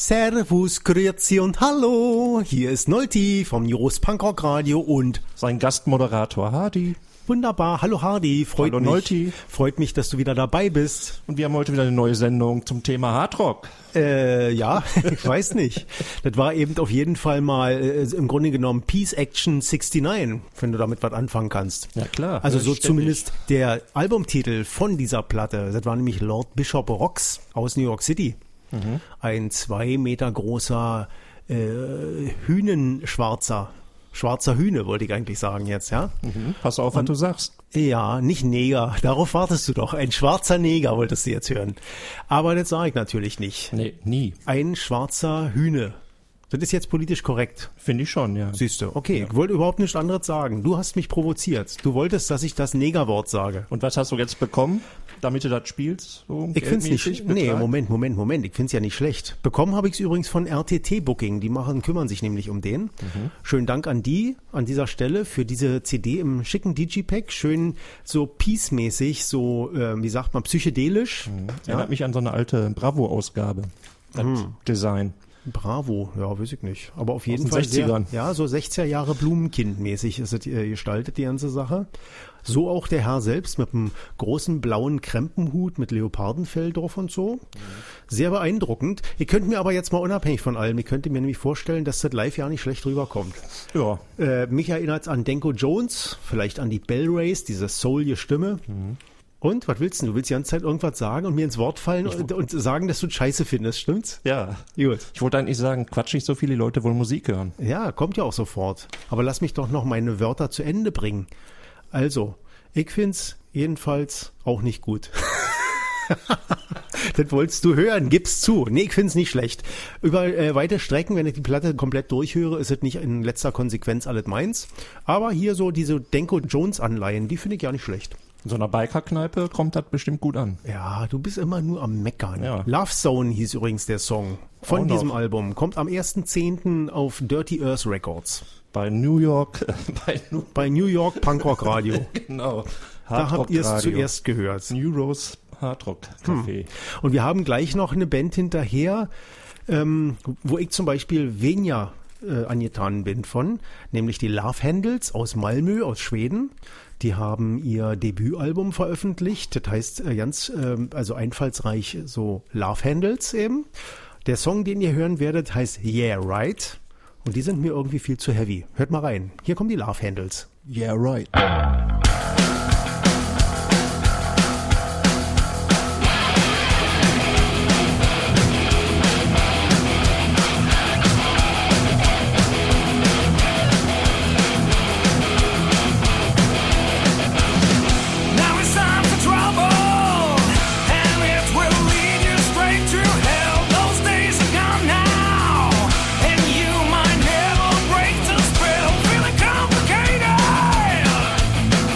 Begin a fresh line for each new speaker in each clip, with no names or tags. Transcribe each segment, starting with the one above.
Servus, Grüezi und Hallo. Hier ist Nolti vom News Punkrock Radio und
sein Gastmoderator Hardy.
Wunderbar. Hallo Hardy,
Hallo Nolti.
Freut mich, dass du wieder dabei bist.
Und wir haben heute wieder eine neue Sendung zum Thema Hardrock.
Ja, ich weiß nicht. Das war eben auf jeden Fall mal im Grunde genommen Peace Action 69, wenn du damit was anfangen kannst.
Ja klar.
Also so zumindest der Albumtitel von dieser Platte. Das war nämlich Lord Bishop Rocks aus New York City. Mhm. Ein 2 Meter großer schwarzer Hühne, wollte ich eigentlich sagen jetzt, ja?
Mhm. Pass auf, was du sagst.
Ja, nicht Neger, darauf wartest du doch. Ein schwarzer Neger wolltest du jetzt hören. Aber das sage ich natürlich nicht.
Nee, nie.
Ein schwarzer Hühne. Das ist jetzt politisch korrekt.
Finde ich schon, ja.
Siehst du, okay. Ja. Ich wollte überhaupt nichts anderes sagen. Du hast mich provoziert. Du wolltest, dass ich das Negerwort sage.
Und was hast du jetzt bekommen, damit du das spielst? So
ich finde es nicht. Nee, Moment. Ich finde es ja nicht schlecht. Bekommen habe ich es übrigens von RTT Booking. Die kümmern sich nämlich um den. Mhm. Schönen Dank an dieser Stelle für diese CD im schicken Digipack. Schön so Peace-mäßig, so, wie sagt man, psychedelisch.
Mhm. Erinnert mich an so eine alte Bravo-Ausgabe. Das Design.
Bravo, ja, weiß ich nicht. Aber auf jeden Fall
60ern.
Ja, so 60er Jahre Blumenkind-mäßig ist es gestaltet, die ganze Sache. So auch der Herr selbst mit einem großen blauen Krempenhut mit Leopardenfell drauf und so. Sehr beeindruckend. Ihr könnt mir aber jetzt mal unabhängig von allem, ihr könnt mir nämlich vorstellen, dass das live ja nicht schlecht rüberkommt.
Ja.
Mich erinnert es an Denko Jones, vielleicht an die Bell Rays, diese soulige Stimme. Mhm. Und, was willst du? Du willst die ganze Zeit irgendwas sagen und mir ins Wort fallen und sagen, dass du Scheiße findest, stimmt's?
Ja.
Gut.
Ich wollte eigentlich sagen, Quatsch, nicht so viele Leute wollen Musik hören.
Ja, kommt ja auch sofort. Aber lass mich doch noch meine Wörter zu Ende bringen. Also, ich find's jedenfalls auch nicht gut. Das wolltest du hören, gib's zu. Nee, ich find's nicht schlecht. Über weite Strecken, wenn ich die Platte komplett durchhöre, ist es nicht in letzter Konsequenz alles meins. Aber hier so diese Denko Jones Anleihen, die finde ich ja nicht schlecht.
In so einer Biker-Kneipe kommt das bestimmt gut an.
Ja, du bist immer nur am Meckern.
Ja.
Love Zone hieß übrigens der Song von diesem Album. Kommt am 1.10. auf Dirty Earth Records.
Bei New York
Punkrock Radio.
Genau.
Da habt ihr es zuerst gehört.
New Rose Hardrock Café.
Und wir haben gleich noch eine Band hinterher, wo ich zum Beispiel weniger angetan bin von, nämlich die Love Handles aus Malmö, aus Schweden. Die haben ihr Debütalbum veröffentlicht, das heißt ganz einfallsreich so Love Handles eben. Der Song, den ihr hören werdet, heißt Yeah Right und die sind mir irgendwie viel zu heavy. Hört mal rein, hier kommen die Love Handles.
Yeah Right.
Complicated.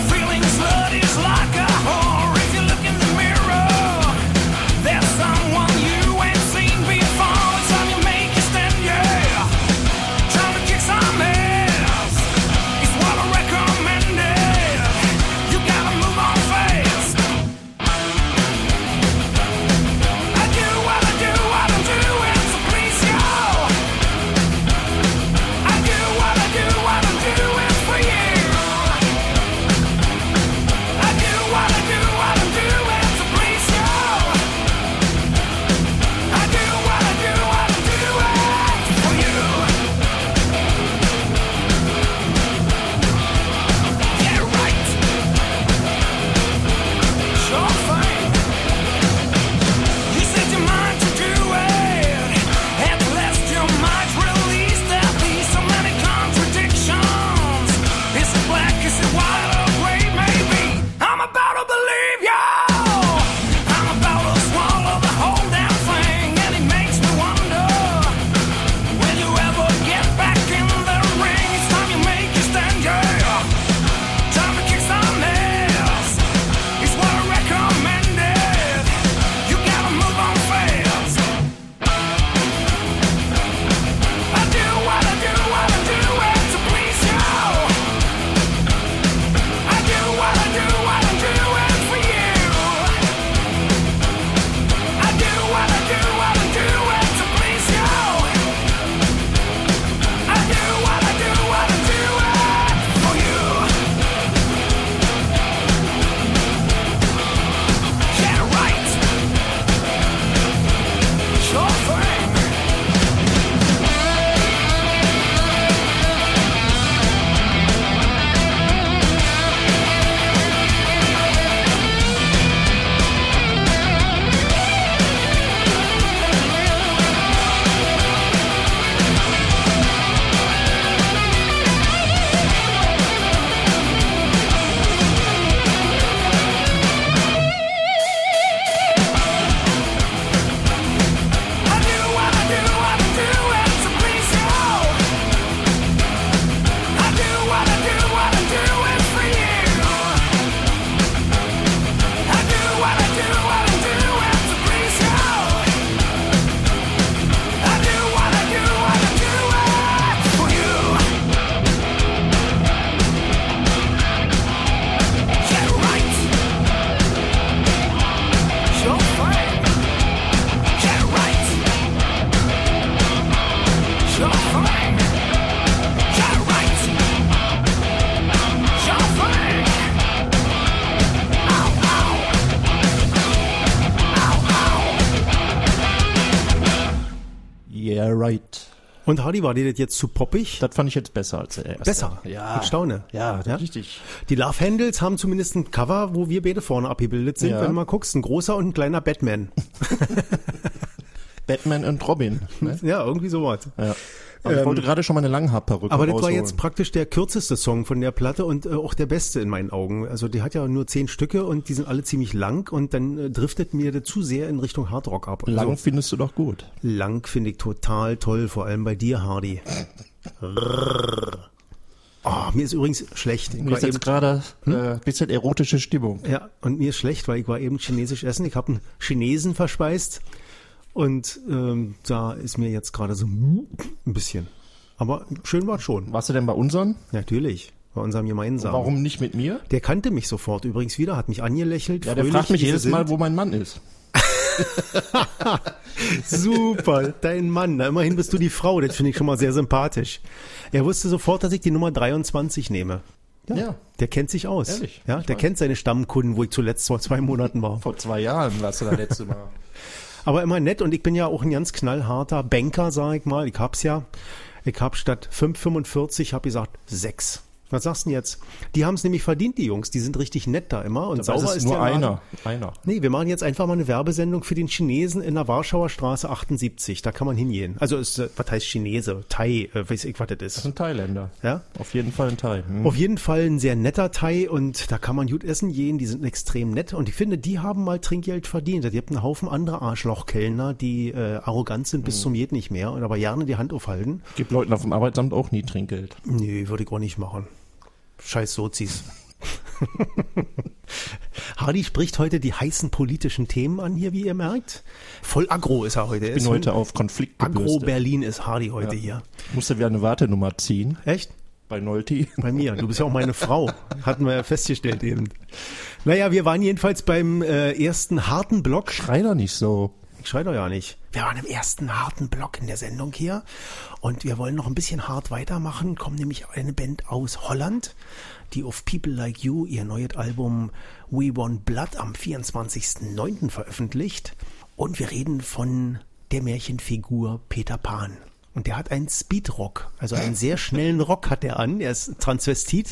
Right.
Und Hardy, war dir das jetzt zu poppig?
Das fand ich jetzt besser als der erste.
Besser?
Ja.
Ich staune.
Ja, richtig.
Die Love Handles haben zumindest ein Cover, wo wir beide vorne abgebildet sind,
Ja.
wenn du mal guckst. Ein großer und ein kleiner Batman.
Batman und Robin. Ne?
Ja, irgendwie sowas.
Ja. Aber ich wollte gerade schon mal eine Langhaarperücke
Aber das war
rausholen.
jetzt praktisch der kürzeste Song von der Platte und auch der beste in meinen Augen. Also die hat ja nur 10 Stücke und die sind alle ziemlich lang und dann driftet mir das zu sehr in Richtung Hardrock ab.
Lang findest du doch gut.
Lang finde ich total toll, vor allem bei dir, Hardy. Oh, mir ist übrigens schlecht. Ich
Mir
war
ist jetzt gerade bisschen erotische Stimmung.
ja, und mir ist schlecht, weil ich war eben chinesisch essen. Ich habe einen Chinesen verspeist und da ist mir jetzt gerade so ein bisschen. Aber schön war es schon.
Warst du denn bei unseren?
Natürlich, bei unserem gemeinsamen.
Warum nicht mit mir?
Der kannte mich sofort übrigens wieder, hat mich angelächelt.
Ja, der
fröhlich,
fragt mich
wie sie
jedes
sind.
Mal, wo mein Mann ist.
Super, dein Mann. Na, immerhin bist du die Frau, das finde ich schon mal sehr sympathisch. Er wusste sofort, dass ich die Nummer 23 nehme.
Ja.
Der kennt sich aus.
Ehrlich?
Ja,
Ich
der
weiß.
kennt seine Stammkunden, wo ich zuletzt vor 2 Monaten war.
Vor 2 Jahren warst du da letzte Mal.
Aber immer nett und ich bin ja auch ein ganz knallharter Banker, sag ich mal. Ich hab's ja. Ich hab statt 5,45 hab gesagt 6. Was sagst du denn jetzt? Die haben es nämlich verdient, die Jungs. Die sind richtig nett da immer. Und
Das
sauber
ist
ist
nur
der Laden.
einer.
Nee, wir machen jetzt einfach mal eine Werbesendung für den Chinesen in der Warschauer Straße 78. Da kann man hingehen. Also ist, was heißt Chinese? Thai, weiß ich, was das
Das ist
ist.
ein Thailänder.
Ja?
Auf jeden Fall ein Thai.
Auf jeden Fall ein sehr netter Thai und da kann man gut essen gehen. Die sind extrem nett und ich finde, die haben mal Trinkgeld verdient. Die haben einen Haufen andere Arschlochkellner, die arrogant sind bis zum Geht nicht mehr und aber gerne die Hand aufhalten.
Gibt Leuten auf dem Arbeitsamt auch nie Trinkgeld.
Nee, würde ich auch nicht machen. Scheiß Sozis. Hardy spricht heute die heißen politischen Themen an hier, wie ihr merkt. Voll aggro ist er heute.
Ich bin heute auf Konflikt
Aggro
gebürstet.
Berlin ist Hardy heute hier.
Musste wieder eine Wartenummer ziehen
Echt?
bei Nolti.
Bei mir. Du bist ja auch meine Frau. Hatten wir ja festgestellt eben. Naja, wir waren jedenfalls beim ersten harten Block.
Schrei doch nicht so.
Ich schrei doch ja nicht. Wir waren im ersten harten Block in der Sendung hier und wir wollen noch ein bisschen hart weitermachen. Kommt nämlich eine Band aus Holland, die auf People Like You ihr neues Album We Want Blood am 24.09. veröffentlicht. Und wir reden von der Märchenfigur Peter Pan. Und der hat einen Speedrock, also einen sehr schnellen Rock hat er an. Er ist Transvestit.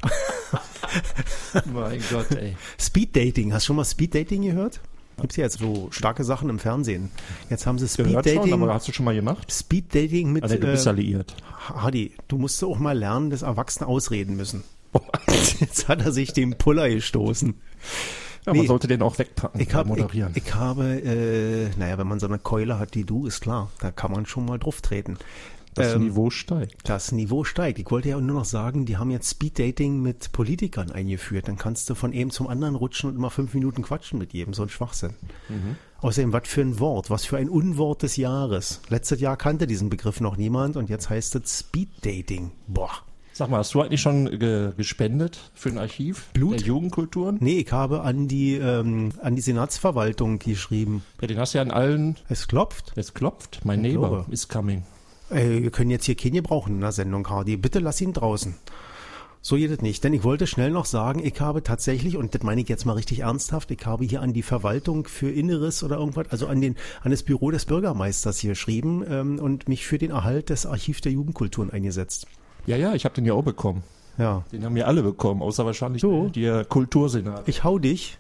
Mein Gott, ey.
Speeddating, hast du schon mal Speeddating gehört? Gibt's ja jetzt so starke Sachen im Fernsehen. Jetzt haben sie
Gehört schon,
Speeddating.
aber hast du schon mal gemacht?
Speeddating mit
Also du bist ja liiert.
Hardy, du musst auch mal lernen, dass Erwachsene ausreden müssen. Jetzt hat er sich dem Puller gestoßen.
Ja,
Nee.
man sollte den auch wegpacken
Ich
beim
habe,
Moderieren.
ich habe, naja, wenn man so eine Keule hat wie du, ist klar, da kann man schon mal drauf treten.
Das Niveau steigt.
Das Niveau steigt. Ich wollte ja nur noch sagen, die haben jetzt Speeddating mit Politikern eingeführt. Dann kannst du von einem zum anderen rutschen und immer 5 Minuten quatschen mit jedem. So ein Schwachsinn. Außerdem, was für ein Wort, was für ein Unwort des Jahres. Letztes Jahr kannte diesen Begriff noch niemand und jetzt heißt es Speeddating. Boah.
Sag mal, hast du eigentlich schon gespendet für ein Archiv
Blut?
der Jugendkulturen?
Nee, ich habe an die Senatsverwaltung geschrieben.
Ja, den hast du ja an allen.
Es klopft.
Es klopft. Mein
Ich
Neighbor
glaube.
is coming.
Wir können jetzt hier keinen gebrauchen in der Sendung, Hardy. Bitte lass ihn draußen. So geht es nicht. Denn ich wollte schnell noch sagen, ich habe tatsächlich, und das meine ich jetzt mal richtig ernsthaft, ich habe hier an die Verwaltung für Inneres oder irgendwas, also an das Büro des Bürgermeisters hier geschrieben und mich für den Erhalt des Archivs der Jugendkulturen eingesetzt.
Ja, ich habe den ja auch bekommen.
Ja.
Den haben wir alle bekommen, außer wahrscheinlich
So.
der Kultursenat.
Ich hau dich.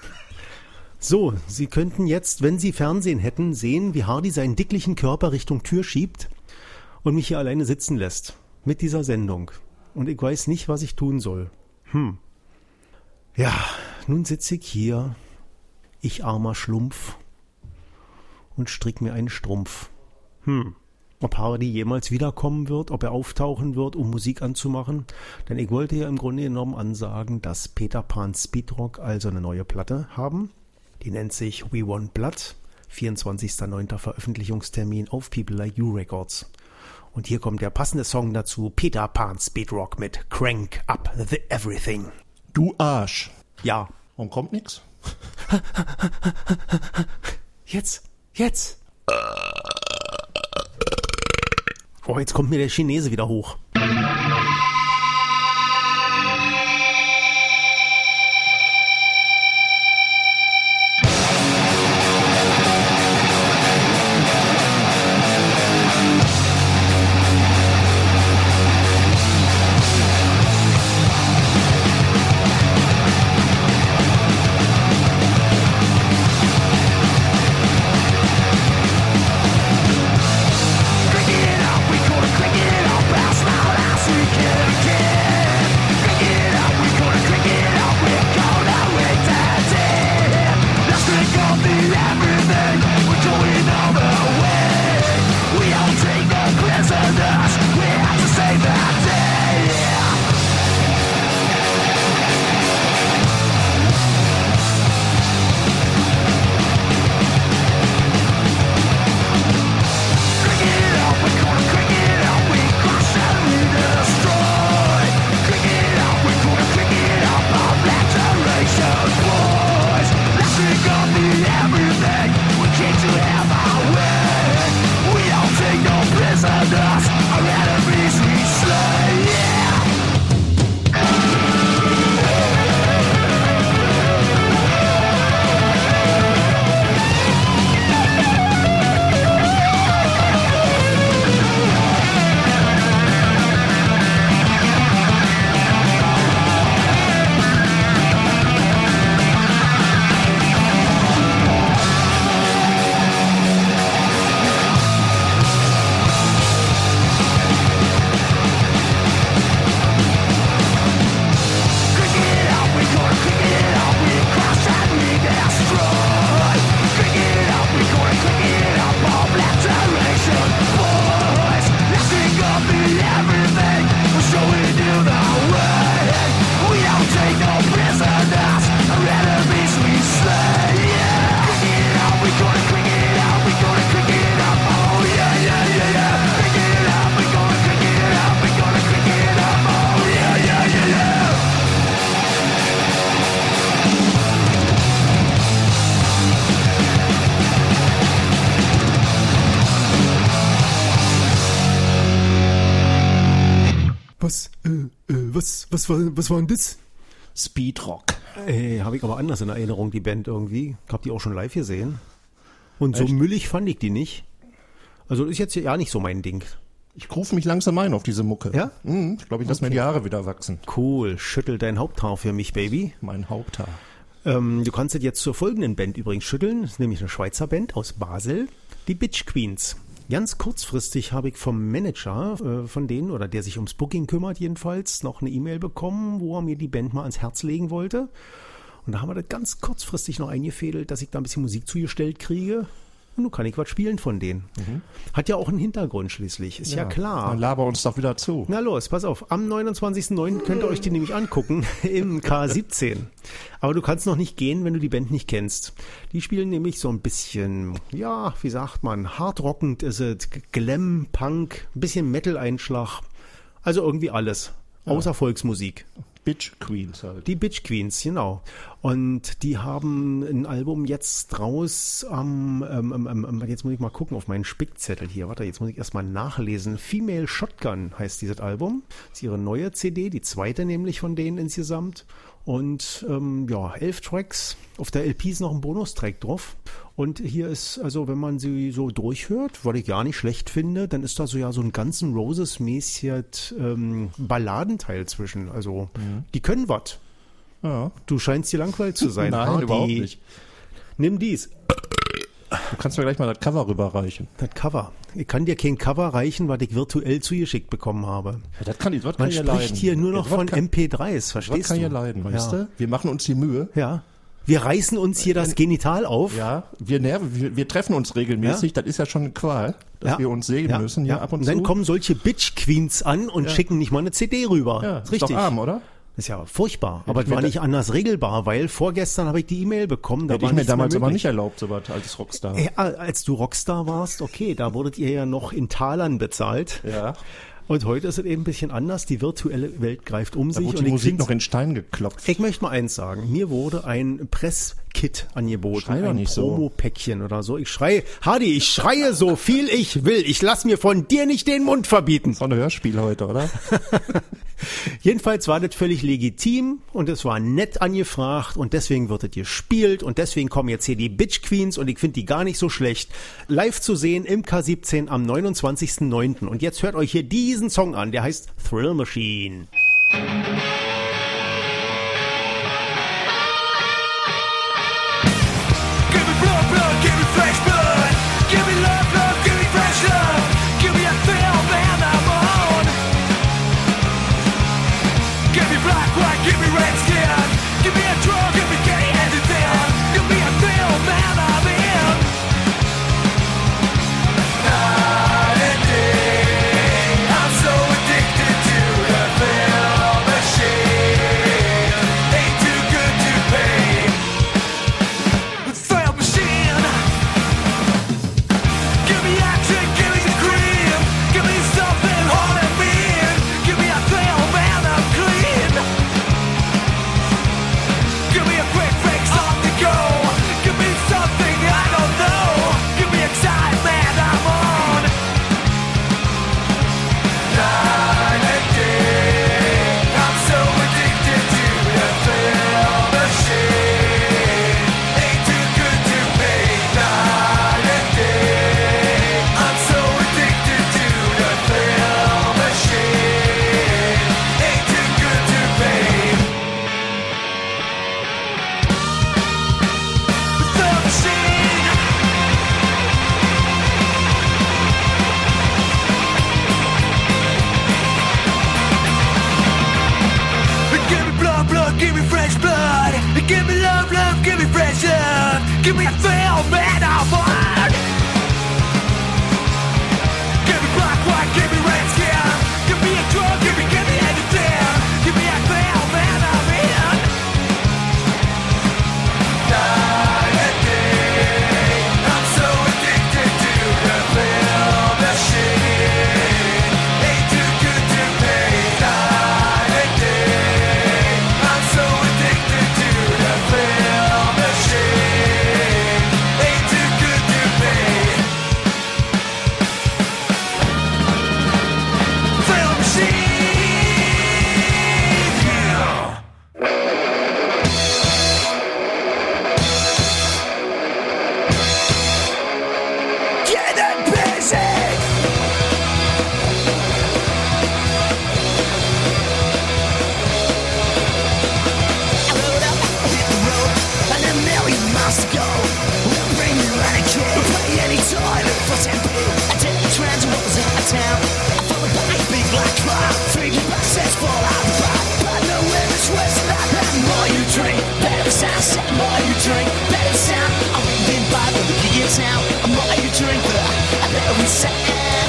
So, Sie könnten jetzt, wenn Sie Fernsehen hätten, sehen, wie Hardy seinen dicklichen Körper Richtung Tür schiebt und mich hier alleine sitzen lässt. Mit dieser Sendung. Und ich weiß nicht, was ich tun soll. Ja, nun sitze ich hier, ich armer Schlumpf, und strick mir einen Strumpf. Ob Hardy jemals wiederkommen wird, ob er auftauchen wird, um Musik anzumachen. Denn ich wollte ja im Grunde genommen ansagen, dass Peter Pan Speedrock also eine neue Platte haben. Die nennt sich We Want Blood, 24.09. Veröffentlichungstermin auf People Like You Records. Und hier kommt der passende Song dazu, Peter Pan Speedrock mit Crank Up the Everything.
Du Arsch.
Ja,
Warum kommt nix?
jetzt. Oh, jetzt kommt mir der Chinese wieder hoch. Was war denn das?
Speedrock.
Habe ich aber anders in Erinnerung, die Band irgendwie. Ich habe die auch schon live gesehen. Und so müllig fand ich die nicht. Also ist jetzt ja nicht so mein Ding.
Ich rufe mich langsam ein auf diese Mucke.
Ja?
Ich glaube, ich lasse mir die Haare wieder wachsen.
Cool, schüttel dein Haupthaar für mich, Baby.
Mein Haupthaar.
Du kannst es jetzt zur folgenden Band übrigens schütteln. Das ist nämlich eine Schweizer Band aus Basel, die Bitch Queens. Ganz kurzfristig habe ich vom Manager von denen, oder der sich ums Booking kümmert jedenfalls, noch eine E-Mail bekommen, wo er mir die Band mal ans Herz legen wollte. Und da haben wir das ganz kurzfristig noch eingefädelt, dass ich da ein bisschen Musik zugestellt kriege. Und nun kann ich was spielen von denen. Hat ja auch einen Hintergrund schließlich, ist ja klar.
Dann laber uns doch wieder zu.
Na los, pass auf. Am 29.09. könnt ihr euch die nämlich angucken im K17. Aber du kannst noch nicht gehen, wenn du die Band nicht kennst. Die spielen nämlich so ein bisschen, ja, wie sagt man, hardrockend ist es, Glam, Punk, ein bisschen Metal-Einschlag. Also irgendwie alles, außer Volksmusik.
Bitch Queens halt.
Die Bitch Queens, genau. Und die haben ein Album jetzt raus jetzt muss ich mal gucken auf meinen Spickzettel hier. Warte, jetzt muss ich erstmal nachlesen. Female Shotgun heißt dieses Album. Das ist ihre neue CD, die zweite nämlich von denen insgesamt. Und 11 Tracks. Auf der LP ist noch ein Bonustrack drauf. Und hier ist, also wenn man sie so durchhört, was ich gar nicht schlecht finde, dann ist da so ein Guns N' Roses-mäßiges Balladenteil zwischen. Also die können was.
Ja.
Du scheinst dir langweilig zu sein.
Nein, überhaupt nicht.
Nimm dies.
Du kannst mir gleich mal das Cover rüberreichen.
Das Cover. Ich kann dir kein Cover reichen, was ich virtuell zugeschickt bekommen habe.
Ja, das kann ich
Man
ja
spricht
leiden.
hier nur noch von MP3s,
Das
verstehst
kann
du?
ja leiden, weißt
Ja.
du? Wir machen uns die Mühe.
Ja. Wir reißen uns hier das Genital auf.
Ja, wir treffen uns regelmäßig. Das ist ja schon eine Qual, dass wir uns sehen müssen, ab und zu.
Dann kommen solche Bitch-Queens an und schicken nicht mal eine CD rüber.
ja,
Ist
ist
richtig.
doch arm, oder?
Ist ja furchtbar. Aber
ich
es war
mir
nicht anders regelbar, weil vorgestern habe ich die E-Mail bekommen. Da
Hätte
war
ich mir
nichts mehr
damals aber
möglich.
nicht erlaubt, so was als Rockstar.
Ja, als du Rockstar warst, okay, da wurdet ihr ja noch in Talern bezahlt.
Ja,
Und heute ist es eben ein bisschen anders. Die virtuelle Welt greift um
da
sich.
wurde
Und
die Musik
find's-
noch in Stein geklopft.
Ich möchte mal eins sagen. Mir wurde ein Presskit angeboten.
Schrei doch
ein
nicht so.
Promo-Päckchen oder so. Ich schreie so viel ich will. Ich lass mir von dir nicht den Mund verbieten.
So ein Hörspiel heute, oder?
Jedenfalls war das völlig legitim und es war nett angefragt und deswegen wird es gespielt und deswegen kommen jetzt hier die Bitch Queens und ich finde die gar nicht so schlecht. Live zu sehen im K17 am 29.09. Und jetzt hört euch hier diesen Song an, der heißt Thrill Machine.
Give me blood, blood, give me fresh blood. Give me love, love, give me fresh love. Give me a thrill, man, I'm on. Give me black, white, give me red skin. Give me a drug, give me gay, anything. Give me a thrill, man, I'm in. Night and day, I'm so addicted to the thrill.
sound. I'm not you drink, but I better be sound.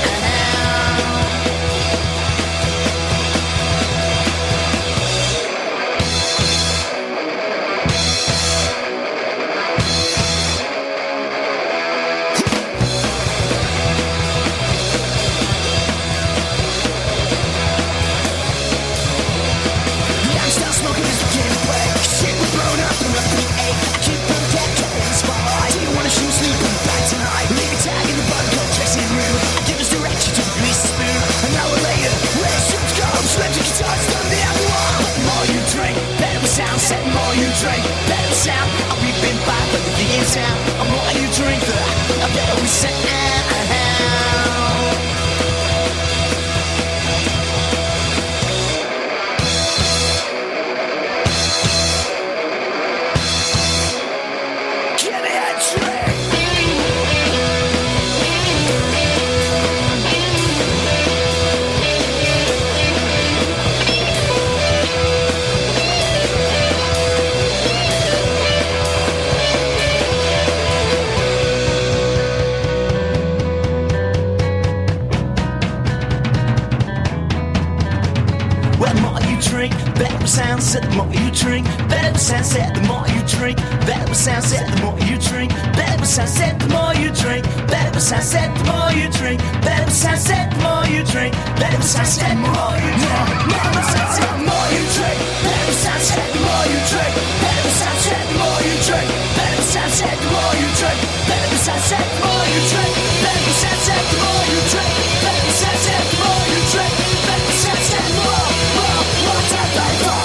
I'm not you drink that, I better be sound. Sunset, the more you drink, better sunset, the more you drink, better sunset, the more you drink, better sunset, the more you drink, better sunset, the more you drink, better sunset, the more you drink, better sunset, the more you drink, better sunset, the more you drink, better sunset, the more you drink, better sunset, the more you drink, better sunset, the more you drink, better sunset, the more you drink, better sunset, the more you drink, better sunset, the more you drink, better sunset, more, what's that for?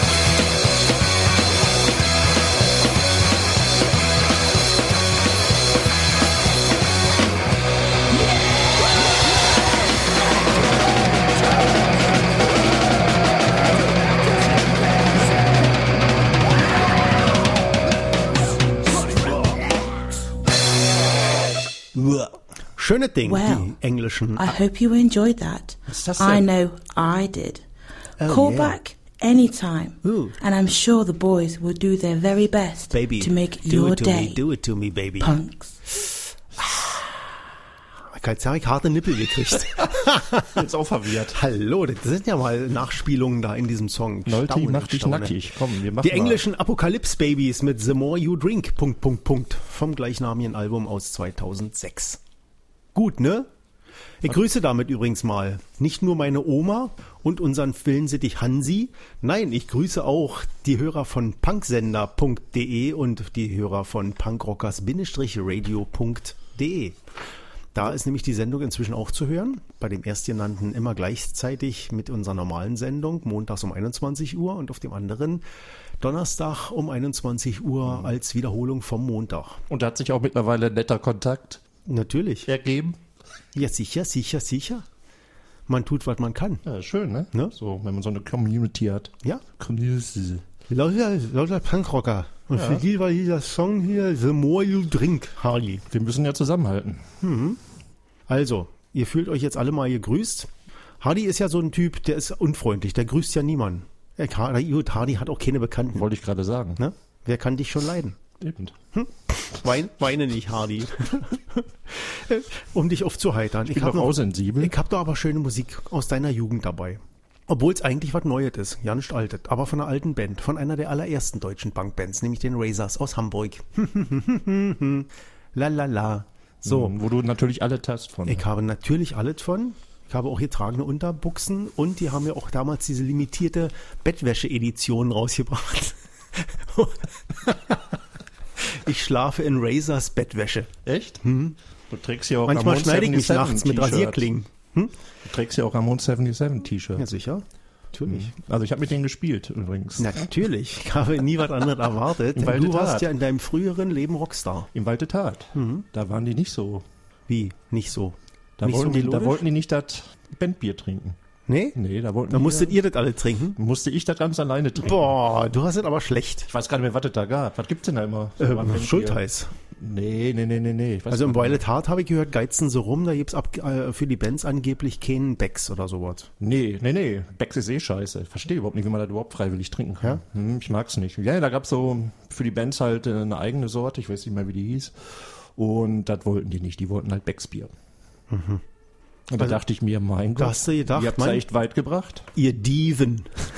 Schöne Ding,
Well,
die englischen.
I hope you enjoyed that.
What's that
I
say?
know I did.
Oh,
Call
yeah.
back anytime.
Ooh.
And I'm sure the boys will do their very best
Baby,
to make
do
your
it to
day.
me, do it to me, baby.
Punks.
Jetzt habe ich harte Nippel gekriegt.
Jetzt auch verwirrt.
Hallo, das sind ja mal Nachspielungen da in diesem Song.
Nolti,
Staune,
mach dich
Staune.
nackig. Komm, wir machen
Die
mal.
englischen Apocalypse-Babys mit The More You Drink, ... vom gleichnamigen Album aus 2006. Gut, ne? Ich grüße damit übrigens mal nicht nur meine Oma und unseren Filmsittich Hansi, nein, ich grüße auch die Hörer von punksender.de und die Hörer von punkrockers-radio.de. Da ist nämlich die Sendung inzwischen auch zu hören, bei dem erstgenannten immer gleichzeitig mit unserer normalen Sendung, montags um 21 Uhr und auf dem anderen Donnerstag um 21 Uhr als Wiederholung vom Montag.
Und da hat sich auch mittlerweile ein netter Kontakt
Natürlich.
ergeben.
Ja, sicher, sicher, sicher. Man tut, was man kann.
Ja, schön, ne?
Ne?
So, wenn man so eine Community hat.
Ja.
Community.
Lauter Punkrocker. Und für die war dieser Song hier The More You Drink, Harley.
Wir müssen ja zusammenhalten.
Also, ihr fühlt euch jetzt alle mal gegrüßt. Hardy ist ja so ein Typ, der ist unfreundlich, der grüßt ja niemanden. Hardy hat auch keine Bekannten.
Wollte ich gerade sagen.
Ne? Wer kann dich schon leiden?
Eben.
Weine nicht, Hardy. Um dich aufzuheitern.
Ich bin doch auch sensibel.
Ich hab da aber schöne Musik aus deiner Jugend dabei. Obwohl es eigentlich was Neues ist, ja nicht Altes, aber von einer alten Band, von einer der allerersten deutschen Punkbands, nämlich den Razors aus Hamburg. La la la. So,
Wo du natürlich alle hast von.
ich habe natürlich alles von. Ich habe auch getragene Unterbuchsen und die haben ja auch damals diese limitierte Bettwäsche-Edition rausgebracht. Ich schlafe in Razors Bettwäsche.
Echt? Du trägst ja auch
Manchmal
Ramon
schneide ich mich
77
nachts mit
T-Shirt.
Rasierklingen.
Du trägst ja auch Ramon 77 T-Shirt.
Ja, sicher. Natürlich.
Also ich habe mit denen gespielt übrigens.
Natürlich. Ich habe nie was anderes erwartet.
Im
Denn du
Walde
warst
Tat.
ja in deinem früheren Leben Rockstar.
Im Walde Tat. Da waren die nicht so.
Wie? Nicht so.
Da
Nicht so
wollten
melodisch?
die nicht das Bandbier trinken.
Nee?
Nee, da wollten
Dann
die
musstet ihr das alle trinken?
musste ich das ganz alleine trinken.
Boah, du hast es aber schlecht.
Ich weiß gar nicht mehr, was es da gab. Was gibt's denn da immer? So beim Bandbier?
Schultheiß.
Nee. Ich weiß
Also im
gar nicht.
Violet Heart habe ich gehört, geizen so rum, da gibt's für die Bands angeblich keinen Becks oder sowas.
Nee. Becks ist eh scheiße. Ich verstehe überhaupt nicht, wie man das überhaupt freiwillig trinken kann. Ich mag's nicht. Ja, da gab's so für die Bands halt eine eigene Sorte. Ich weiß nicht mehr, wie die hieß. Und das wollten die nicht, die wollten halt Becksbier. Und da dachte ich mir, mein
Da
Gott,
hast du gedacht,
ihr habt es
Mann,
echt weit gebracht.
ihr Dieven.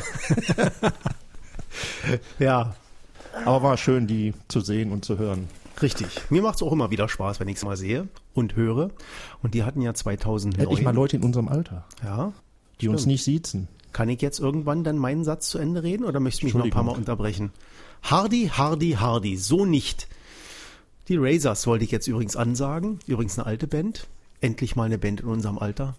Ja,
Aber war schön, die zu sehen und zu hören.
richtig. Mir macht es auch immer wieder Spaß, wenn ich es mal sehe und höre. Und die hatten ja 2009.
Endlich mal Leute in unserem Alter,
Ja.
die uns nicht siezen.
Kann ich jetzt irgendwann dann meinen Satz zu Ende reden oder möchtest du mich noch ein paar Mal unterbrechen? Hardy, Hardy, Hardy, so nicht. Die Razors wollte ich jetzt übrigens ansagen. Übrigens eine alte Band. Endlich mal eine Band in unserem Alter.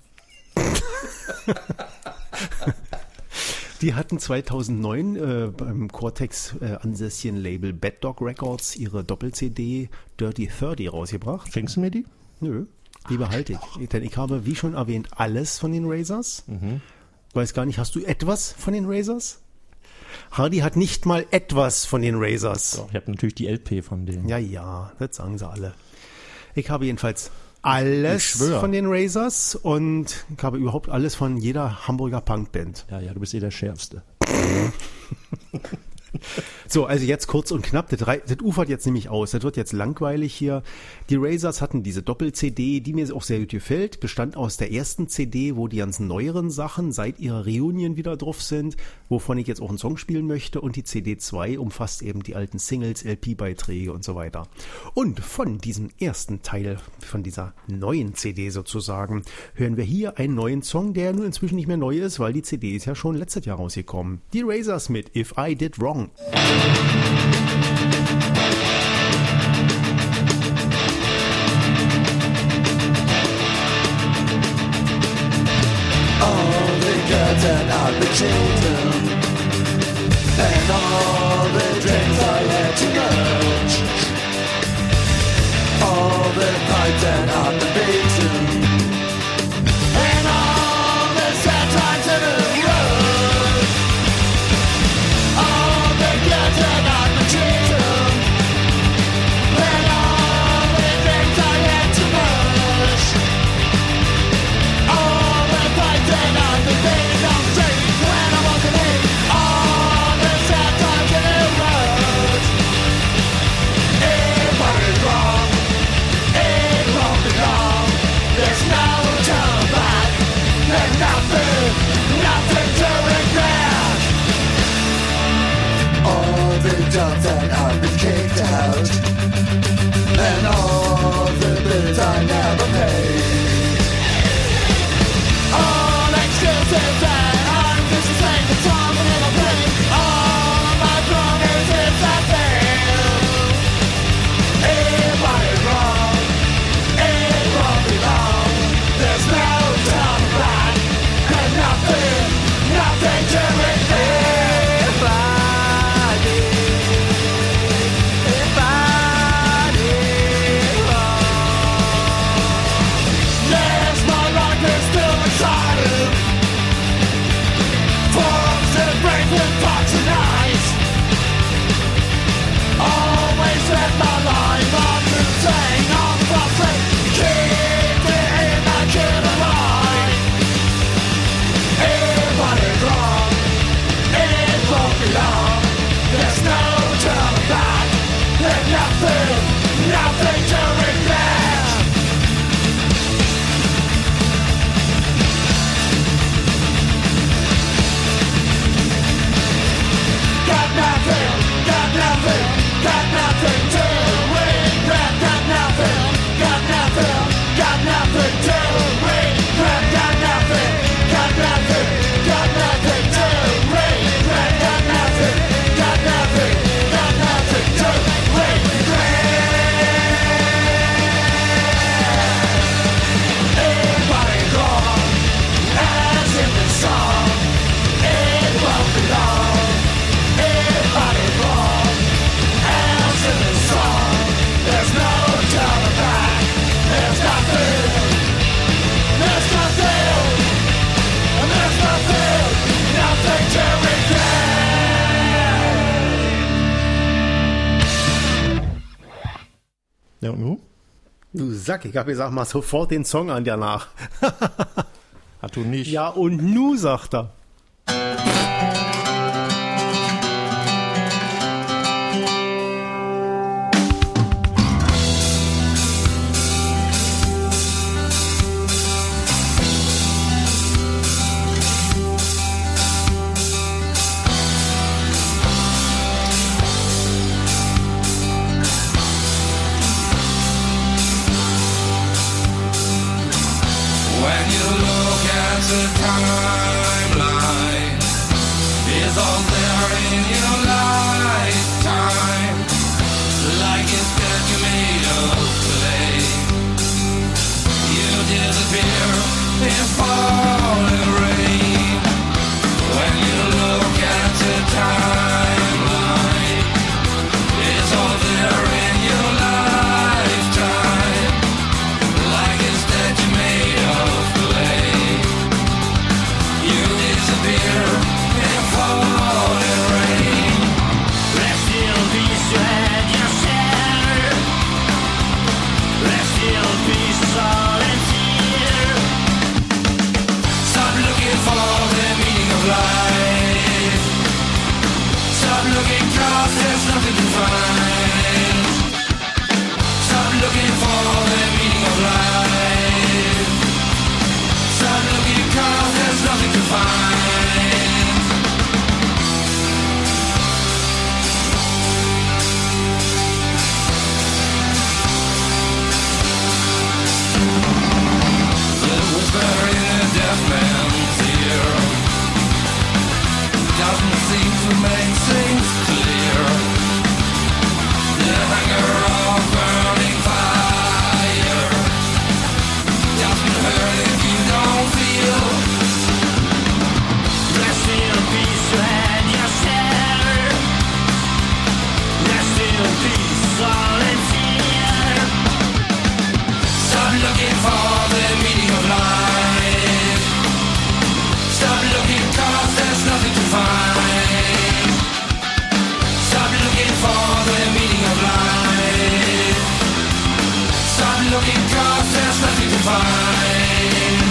Die hatten 2009 beim Cortex ansässigen Label Bad Dog Records ihre Doppel-CD Dirty 30 rausgebracht.
Schenkst du mir die?
Nö, die behalte ich. Denn ich habe, wie schon erwähnt, alles von den Razors. Weiß gar nicht, hast du etwas von den Razors? Hardy hat nicht mal etwas von den Razors.
So, ich habe natürlich die LP von denen.
Ja, das sagen sie alle. Ich habe jedenfalls alles
Ich schwör.
von den Razors und ich habe überhaupt alles von jeder Hamburger Punkband.
Ja, du bist der Schärfste.
So, also jetzt kurz und knapp, das ufert jetzt nämlich aus, das wird jetzt langweilig hier. Die Razors hatten diese Doppel-CD, die mir auch sehr gut gefällt, bestand aus der ersten CD, wo die ganzen neueren Sachen seit ihrer Reunion wieder drauf sind, wovon ich jetzt auch einen Song spielen möchte, und die CD 2 umfasst eben die alten Singles, LP-Beiträge und so weiter. Und von diesem ersten Teil, von dieser neuen CD sozusagen, hören wir hier einen neuen Song, der nun inzwischen nicht mehr neu ist, weil die CD ist ja schon letztes Jahr rausgekommen. Die Razors mit If I Did Wrong.
All the girls that I've been chasing, and all the dreams I had to merge, all the fights that I've been facing, and all the sad times in the road, all the girls that I've been chasing, and all the dreams I had to merge. All the fights that I've been facing on the street when I'm walking in, all the sad times in the road. If I did wrong, it won't be long. There's no turn back. There's nothing to regret. All the jobs that I've been kicked out, and all the bills I never paid. All excuses that I'm just the same, it's wrong in my brain. All my promises I failed. If I did wrong, it won't be long. There's no turning back, and nothing to regret. If I did wrong, yes, my life is still exciting. Forms and brains with thoughts and eyes. Always set my life on the same, on the front, keep it in my killer line. If I did wrong, it won't be long. There's no turning back, and nothing to regret. Got nothing to regret. Got nothing to regret. Got nothing to regret. Got nothing to regret. If I did wrong, as in the song, it won't be long. If I did wrong, as in the song, there's no turning back. There's nothing to regret.
Ja, und nun?
Du Sack, ich habe gesagt, mach sofort den Song an danach.
Hat du nicht.
Ja, und nu, sagt er.
at a timeline, is all there in your lifetime, like it's statue made of clay. You disappear in falling rain. When you look at the timeline, it's all there in your lifetime, like a statue made of clay. You disappear in falling rain. Rest in peace, you had your share. Rest in peace, all and tear. Stop looking for the meaning of life. Stop looking 'cause there's nothing to find. Stop looking for the meaning of life. Stop looking 'cause there's nothing to find. The whisper in a deaf man's ear doesn't seem to make things clear. The hunger of burning fire doesn't hurt if you don't feel. Rest in peace, you had your share. Rest in peace, all and tear. Stop looking for the meaning of life. Stop looking 'cause there's nothing to find. Stop looking for the meaning of life. Stop looking 'cause there's nothing to find.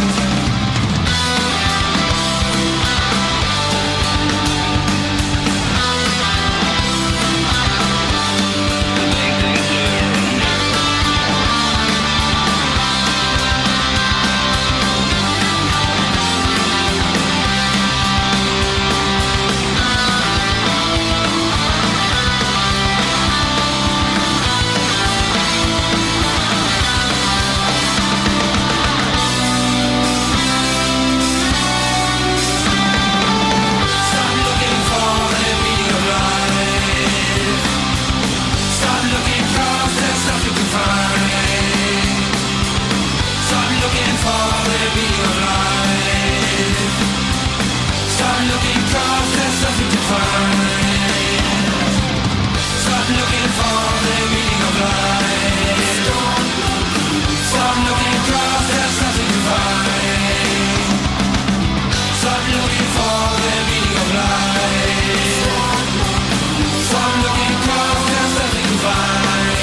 Stop looking for the meaning of life. Stop looking 'cause there's nothing to find. Stop looking for the meaning of life. Stop looking 'cause there's nothing to find. Stop looking for the meaning of life. Stop looking 'cause there's nothing to find. Stop looking for the meaning of life. Stop looking 'cause there's nothing to find.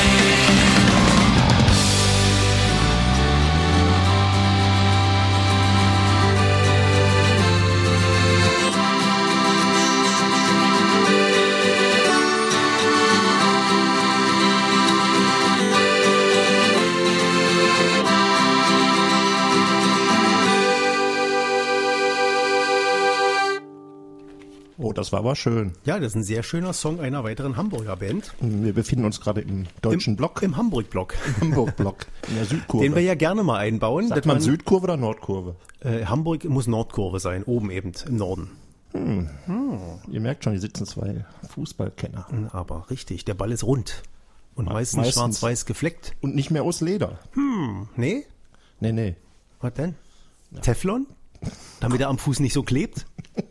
Oh, das war aber schön.
Ja, das ist ein sehr schöner Song einer weiteren Hamburger Band.
Wir befinden uns gerade im deutschen Block.
Im Hamburg-Block.
Hamburg-Block. In der Südkurve.
Den wir ja gerne mal einbauen.
Sagt man Südkurve oder Nordkurve?
Hamburg muss Nordkurve sein, oben eben im Norden.
Ihr merkt schon, hier sitzen zwei Fußballkenner.
Aber richtig, der Ball ist rund. Und meistens schwarz-weiß gefleckt.
Und nicht mehr aus Leder.
Nee?
Nee.
Was denn? Teflon? Damit er am Fuß nicht so klebt?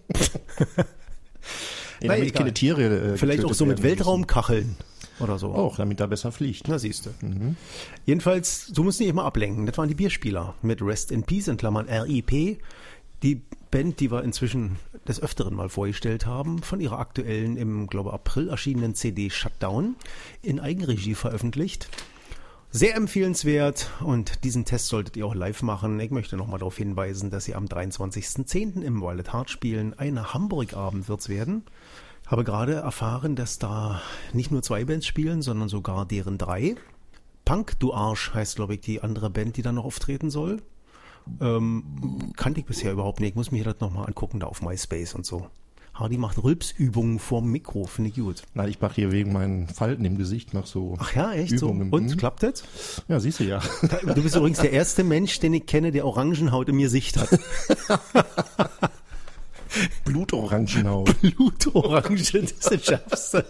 Nee, damit
egal.
keine Tiere
Vielleicht auch so mit
werden
Weltraumkacheln oder so.
müssen. Auch, damit er besser fliegt.
Na, siehst du. Jedenfalls, du musst nicht immer ablenken. Das waren die Bierspieler mit Rest in Peace, in Klammern RIP. Die Band, die wir inzwischen des Öfteren mal vorgestellt haben, von ihrer aktuellen, im, glaube April erschienenen CD Shutdown, in Eigenregie veröffentlicht. Sehr empfehlenswert und diesen Test solltet ihr auch live machen. Ich möchte nochmal darauf hinweisen, dass sie am 23.10. im Wild at Heart spielen. Ein Hamburg-Abend wird's werden. Habe gerade erfahren, dass da nicht nur 2 Bands spielen, sondern sogar deren 3. Punk, du Arsch heißt, glaube ich, die andere Band, die da noch auftreten soll. Kannte ich bisher überhaupt nicht. Ich muss mir das nochmal angucken, da auf MySpace und so. Hardy macht Rülpsübungen vorm Mikro, finde ich gut.
Nein, ich mache hier wegen meinen Falten im Gesicht noch so
Ach ja, echt
Übungen.
so? Und, klappt das?
Ja, siehst du ja.
Du bist übrigens der erste Mensch, den ich kenne, der Orangenhaut im Gesicht hat.
Blutorangenhaut.
Blutorange, das ist das Schärfste.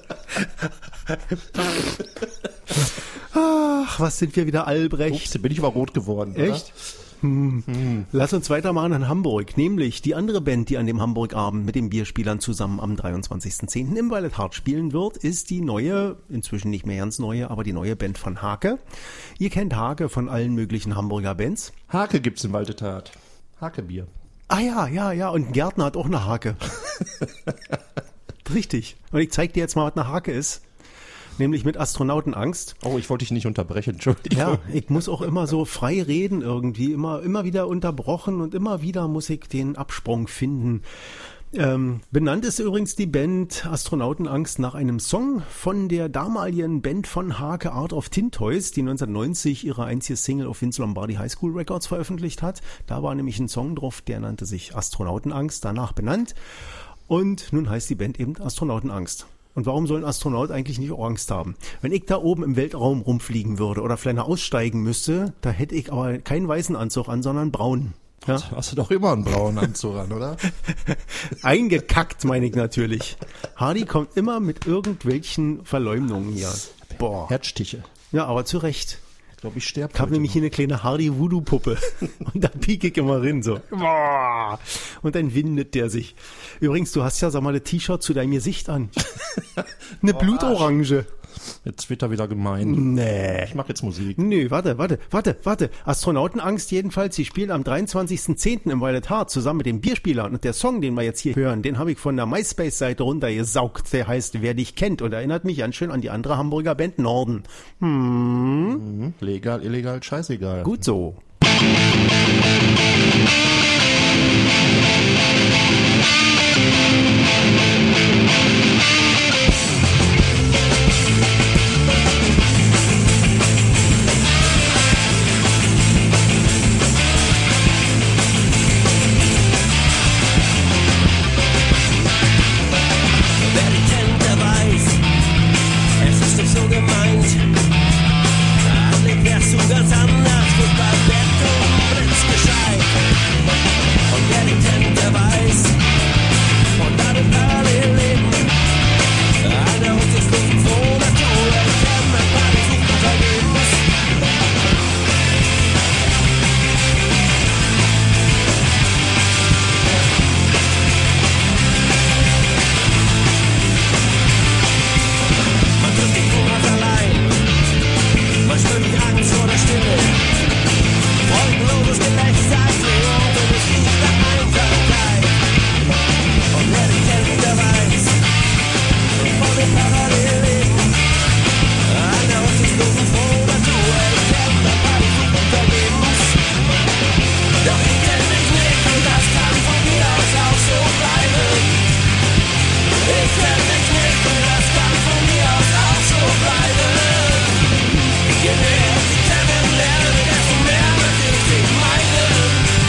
Ach, was sind wir wieder Albrecht.
Ups, bin ich aber rot geworden.
Echt? Lass uns weitermachen in Hamburg, nämlich die andere Band, die an dem Hamburg-Abend mit den Bierspielern zusammen am 23.10. im Violet Heart spielen wird, ist die neue, inzwischen nicht mehr ganz neue, aber die neue Band von Hake. Ihr kennt Hake von allen möglichen Hamburger Bands.
Hake gibt's in Violet Heart. Hakebier.
Ah ja, und ein Gärtner hat auch eine Hake. Richtig. Und ich zeig dir jetzt mal, was eine Hake ist. Nämlich mit Astronautenangst.
Oh, ich wollte dich nicht unterbrechen, Entschuldigung.
Ja, ich muss auch immer so frei reden irgendwie, immer wieder unterbrochen und immer wieder muss ich den Absprung finden. Benannt ist übrigens die Band Astronautenangst nach einem Song von der damaligen Band von Hake, Art of Tin Toys, die 1990 ihre einzige Single auf Vince Lombardi High School Records veröffentlicht hat. Da war nämlich ein Song drauf, der nannte sich Astronautenangst, danach benannt. Und nun heißt die Band eben Astronautenangst. Und warum soll ein Astronaut eigentlich nicht auch Angst haben? Wenn ich da oben im Weltraum rumfliegen würde oder vielleicht aussteigen müsste, da hätte ich aber keinen weißen Anzug an, sondern braunen. Ja?
Hast du doch immer einen braunen Anzug an, oder?
Eingekackt, meine ich natürlich. Hardy kommt immer mit irgendwelchen Verleumdungen hier. Boah.
Herzstiche.
Ja, aber zu Recht.
Ich glaube, ich sterbe.
Ich habe nämlich hier eine kleine Hardy-Voodoo-Puppe. Und da pieke ich immer rein, so. Boah. Und dann windet der sich. Übrigens, du hast ja, sag mal, ein T-Shirt zu deinem Gesicht an. Eine Blutorange.
Jetzt wird er wieder gemein.
Nee.
Ich mache jetzt Musik.
Nö, warte. Astronautenangst jedenfalls, sie spielen am 23.10. im Violet Heart zusammen mit den Bierspielern. Und der Song, den wir jetzt hier hören, den habe ich von der MySpace-Seite runtergesaugt. Der heißt Wer dich kennt und erinnert mich ganz schön an die andere Hamburger Band Norden.
Legal, illegal, scheißegal.
Gut so.
Ganz anders, Fußball, Bett und Blitzgescheit. Und wer die kennt, der weiß, und da den Parallel leben. Einer uns ist nicht froh, dass du erkennen, ein paar die Sucht untergeben. Man trifft die Kurat allein, man spürt die Angst vor der Stille. Freundloses Gelächter, und es liegt der Einsamkeit. Und wer den kennt, der weiß, von dem Parallelleben. Einer uns ist losen froh, dass du erkennst, dass beide Sucht untergeben. Doch ich kenn mich nicht und das kann von mir aus auch so bleiben. Ich kenn mich nicht und das kann von mir aus auch so bleiben. Je mehr ich dich kennenlerne, desto mehr möchte ich dich meinen.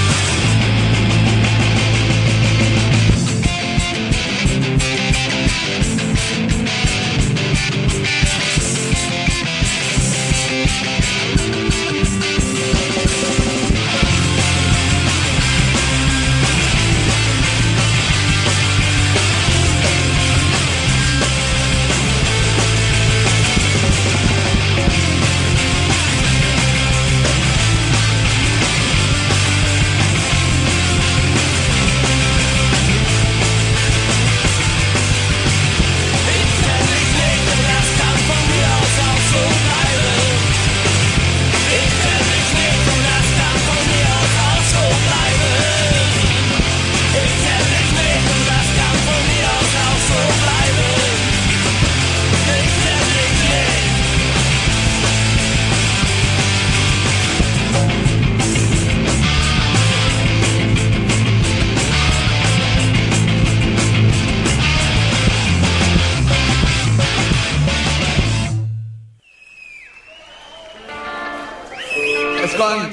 Es waren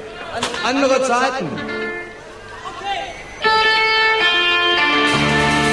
andere Zeiten.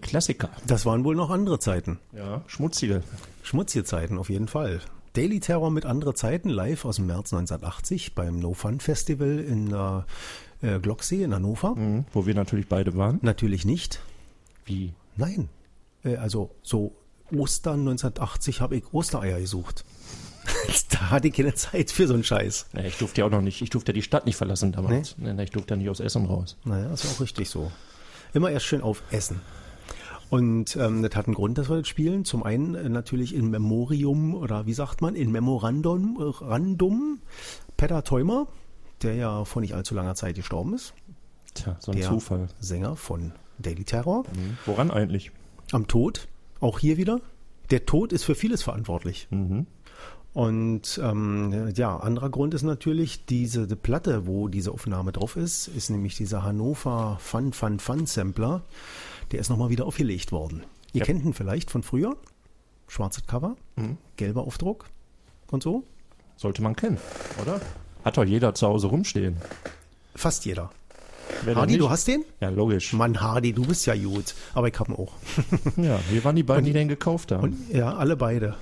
Klassiker.
Das waren wohl noch andere Zeiten.
Ja, schmutzige.
Schmutzige Zeiten auf jeden Fall. Daily Terror mit andere Zeiten live aus dem März 1980 beim No Fun Festival in der Glocksee in Hannover.
Wo wir natürlich beide waren.
Natürlich nicht.
Wie?
Nein. Also so Ostern 1980 habe ich Ostereier gesucht. Da hatte ich keine Zeit für so einen Scheiß.
Ja, ich durfte ja auch noch nicht, ich durfte ja die Stadt nicht verlassen damals. Nee, ich durfte ja nicht aus Essen raus.
Naja, ist auch richtig so. Immer erst schön auf Essen. Und das hat einen Grund, dass wir das spielen. Zum einen natürlich in Memorium oder wie sagt man, in Memorandum Petter Theumer, der ja vor nicht allzu langer Zeit gestorben ist.
Tja, so ein
der
Zufall.
Sänger von Daily Terror.
Woran eigentlich?
Am Tod, auch hier wieder. Der Tod ist für vieles verantwortlich. Und anderer Grund ist natürlich diese Platte, wo diese Aufnahme drauf ist nämlich dieser Hannover Fun Sampler. Der ist nochmal wieder aufgelegt worden. Ihr kennt ihn vielleicht von früher. Schwarzes Cover, gelber Aufdruck und so.
Sollte man kennen, oder? Hat doch jeder zu Hause rumstehen.
Fast jeder.
Wer
Hardy,
denn
du
nicht?
hast den?
Ja, logisch.
Mann, Hardy, du bist ja gut. Aber ich hab ihn auch.
Ja, wir waren die beiden, die den gekauft haben.
Und ja, alle beide.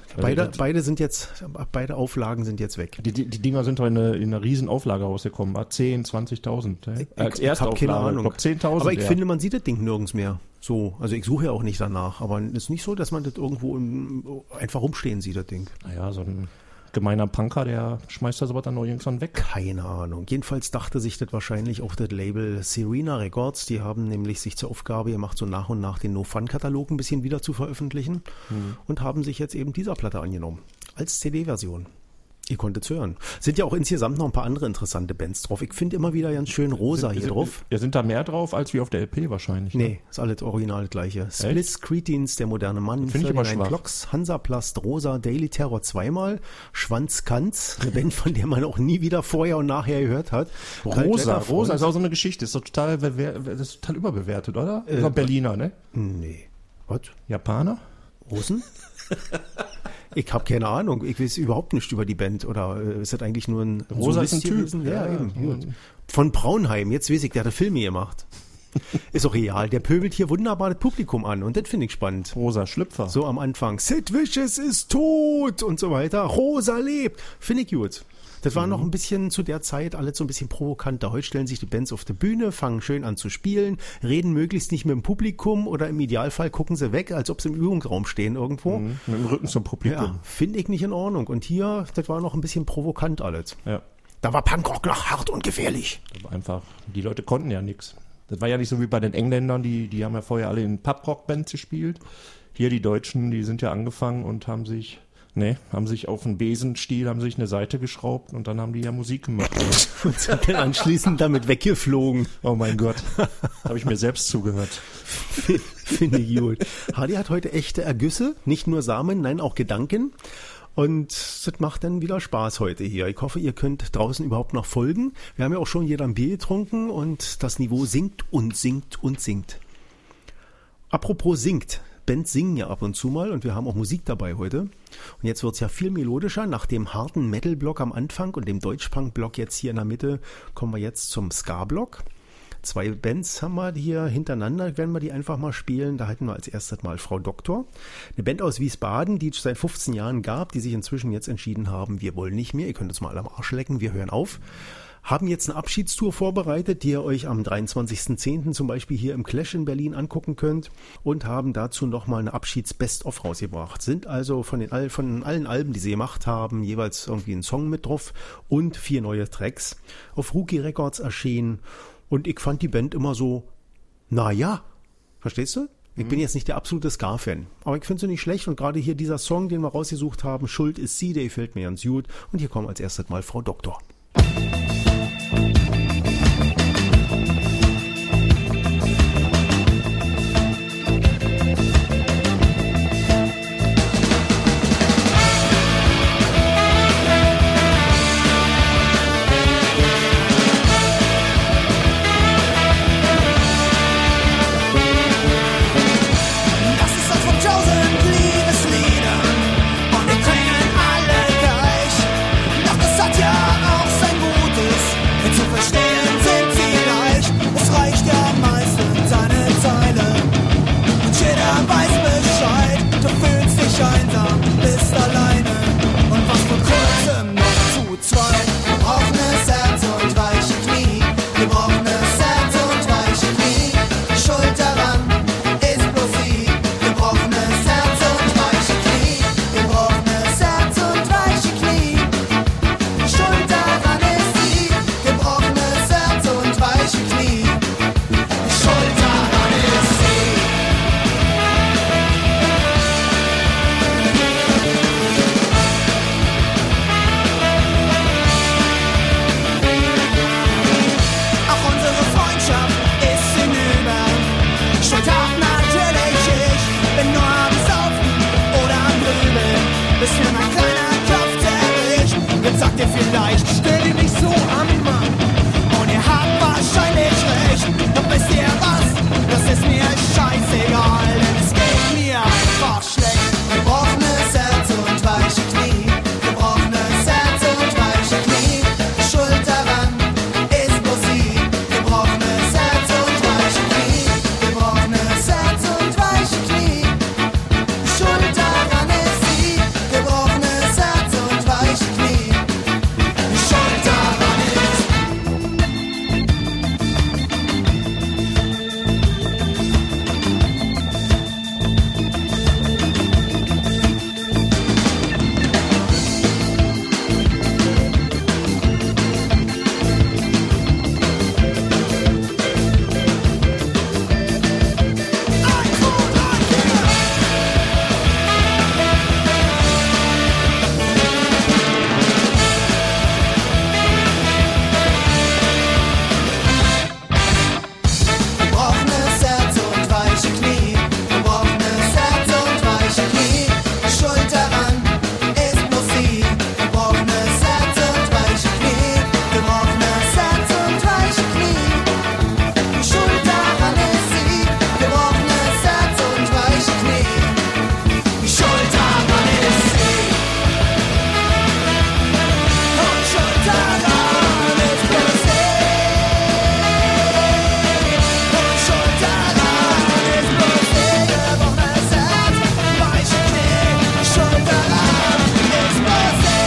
Beide Auflagen sind jetzt weg.
Die Dinger sind doch in einer riesen Auflage rausgekommen. 10, 20.000. Als erste
hab keine
Auflage.
Ahnung.
Ich glaub, 10.000.
Aber ich finde, man sieht das Ding nirgends mehr. So, also ich suche ja auch nicht danach. Aber es ist nicht so, dass man das irgendwo einfach rumstehen sieht, das Ding.
Naja, so ein gemeiner Punker, der schmeißt das aber dann noch irgendwann weg.
Keine Ahnung. Jedenfalls dachte sich das wahrscheinlich auch das Label Serena Records. Die haben nämlich sich zur Aufgabe gemacht, so nach und nach den No-Fun-Katalog ein bisschen wieder zu veröffentlichen und haben sich jetzt eben dieser Platte angenommen. Als CD-Version. Ihr konntet es hören. Sind ja auch insgesamt noch ein paar andere interessante Bands drauf. Ich finde immer wieder ganz schön Rosa hier drauf.
Ja, sind da mehr drauf als wie auf der LP wahrscheinlich. Ne?
Nee, ist alles original das gleiche. Spliss, Cretins, Der moderne Mann,
Finde ich immer
39
schwach.
Clocks, Hansaplast, Rosa, Daily Terror zweimal, Schwanzkanz, eine Band, von der man auch nie wieder vorher und nachher gehört hat.
Rosa ist auch so eine Geschichte. Ist doch total überbewertet, oder? Ist doch Berliner, ne?
Nee. Was?
Japaner?
Russen? Ich habe keine Ahnung. Ich weiß überhaupt nicht über die Band. Oder ist das eigentlich nur ein
Rosa ist ein
Solist
Typ.
gewesen? Ja, eben. Gut. Von Braunheim. Jetzt weiß ich, der hat Filme gemacht. Ist auch real. Der pöbelt hier wunderbar das Publikum an. Und das finde ich spannend.
Rosa Schlüpfer.
So am Anfang. Sid Vicious ist tot und so weiter. Rosa lebt. Finde ich gut. Das war noch ein bisschen zu der Zeit alles so ein bisschen provokanter. Heute stellen sich die Bands auf die Bühne, fangen schön an zu spielen, reden möglichst nicht mit dem Publikum oder im Idealfall gucken sie weg, als ob sie im Übungsraum stehen irgendwo.
Mit dem Rücken zum Publikum.
Ja, finde ich nicht in Ordnung. Und hier, das war noch ein bisschen provokant alles.
Ja.
Da war Punkrock noch hart und gefährlich.
Aber einfach, die Leute konnten ja nichts. Das war ja nicht so wie bei den Engländern, die haben ja vorher alle in Pub-Rock-Bands gespielt. Hier die Deutschen, die sind ja angefangen und haben sich auf einen Besenstiel, haben sich eine Seite geschraubt und dann haben die ja Musik gemacht.
Und sind dann anschließend damit weggeflogen.
Oh mein Gott, habe ich mir selbst zugehört.
Finde ich gut. Hardy hat heute echte Ergüsse, nicht nur Samen, nein, auch Gedanken. Und das macht dann wieder Spaß heute hier. Ich hoffe, ihr könnt draußen überhaupt noch folgen. Wir haben ja auch schon jeder ein Bier getrunken und das Niveau sinkt und sinkt und sinkt. Apropos sinkt. Bands singen ja ab und zu mal und wir haben auch Musik dabei heute. Und jetzt wird es ja viel melodischer. Nach dem harten Metal-Block am Anfang und dem Deutsch-Punk-Block jetzt hier in der Mitte kommen wir jetzt zum Ska-Block. 2 Bands haben wir hier hintereinander, werden wir die einfach mal spielen. Da hatten wir als erstes mal Frau Doktor. Eine Band aus Wiesbaden, die es seit 15 Jahren gab, die sich inzwischen jetzt entschieden haben, wir wollen nicht mehr, ihr könnt uns mal am Arsch lecken, wir hören auf. Haben jetzt eine Abschiedstour vorbereitet, die ihr euch am 23.10. zum Beispiel hier im Clash in Berlin angucken könnt und haben dazu nochmal eine Abschieds-Best-of rausgebracht. Sind also von allen Alben, die sie gemacht haben, jeweils irgendwie ein Song mit drauf und 4 neue Tracks auf Rookie Records erschienen. Und ich fand die Band immer so, naja, verstehst du? Ich bin jetzt nicht der absolute Ska-Fan, aber ich finde sie nicht schlecht und gerade hier dieser Song, den wir rausgesucht haben, Schuld ist sie, der gefällt mir ganz gut. Und hier kommt als erstes mal Frau Doktor.
Das ist das von Chosen Liebeslieder und die klingen alle gleich. Doch das hat ja auch zwei. Gebrochenes Herz und weiche Knie. Gebrochenes Herz und weiche Knie. Schuld daran ist bloß sie. Gebrochenes Herz und weiche Knie. Gebrochenes Herz und weiche Knie. Schuld daran ist sie. Gebrochenes Herz und weiche Knie. Schuld daran ist sie. Auch unsere Freundschaft ist hinüber. Schuld hab natürlich ich. Bin nur am Saufen oder am Grübeln, bis mir mein kleiner Kopf zerbricht. Jetzt sagt ihr vielleicht, stell dich nicht so an, Mann. Und ihr habt wahrscheinlich recht. Doch wisst ihr was? Das ist mir scheißegal, denn es geht mir einfach schlecht. Gebrochenes Herz und weiche Knie. Gebrochenes Herz und weiche Knie. Schuld daran ist bloß sie. Gebrochenes Herz und weiche Knie. Gebrochenes Herz und weiche Knie. Schuld daran ist sie. Gebrochenes Herz und weiche Knie. Schuld daran ist gebrochenes Herz und weiche Knie. Gebrochenes Herz und weiche Knie. Schuld daran ist bloß sie. Gebrochenes Herz und weiche Knie. Gebrochenes Herz und weiche Knie. Schuld daran ist sie. Gebrochenes Herz und weiche Knie. Schuld daran ist sie. Und schuld daran ist bloß sie. Und schuld daran ist bloß sie. Gebrochenes Herz, weiche Knie. Schuld daran ist bloß sie.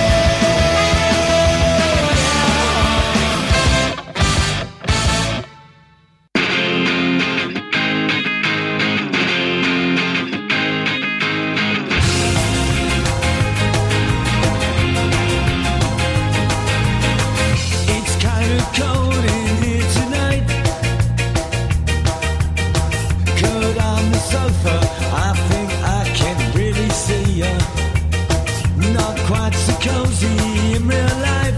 It's kind of cold in here tonight. Cold on the sofa, I think I can really see you. Not quite so cozy in real life,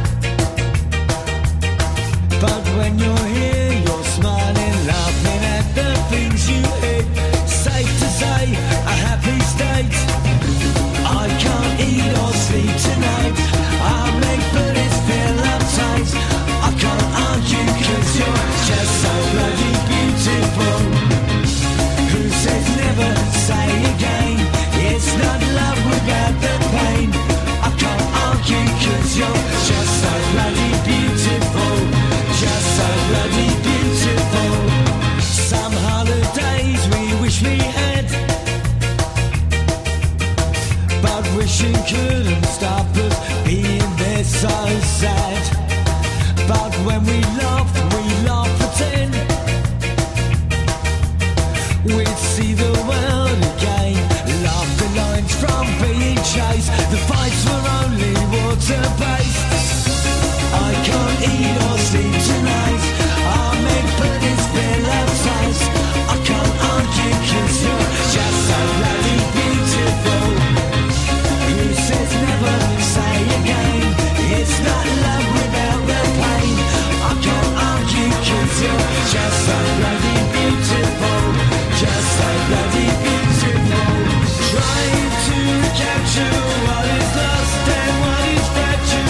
but when you're here, you're smiling, laughing at the things you hate. Safe to say, a happy state. I can't eat or sleep tonight. I'll make buddies feel uptight. I can't argue 'cause you're just so bloody beautiful. Who says never say again? It's not love without the pain. I can't argue 'cause you're just so bloody beautiful. Just so bloody beautiful. Some holidays we wish we had, but wishing couldn't stop us being there so sad. But when we laugh for 10. We'd see the world again. Laughter lines from being chased. The fights were only water-based. I can't eat or sleep tonight. I'll make buddies feel uptight. I can't argue 'cause you're just so bloody beautiful. Who says never say again? It's not love without the pain. I can't argue 'cause you're just so bloody beautiful. Just so bloody beautiful. Trying to capture what is lost and what is fragile.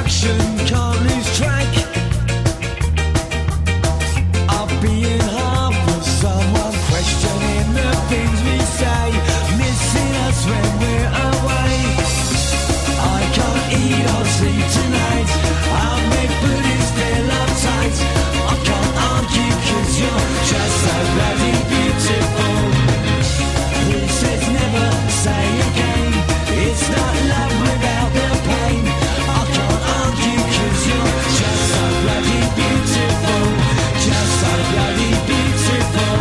destruction, can't lose track of being half of someone, questioning the things we say, missing us when we're away. I can't eat or sleep tonight, I'll make Buddhist feel uptight. I can't argue 'cause you're just so bloody beautiful. He says never say again, it's not love without the pain. I can't argue 'cause you're just so bloody beautiful, just so bloody beautiful.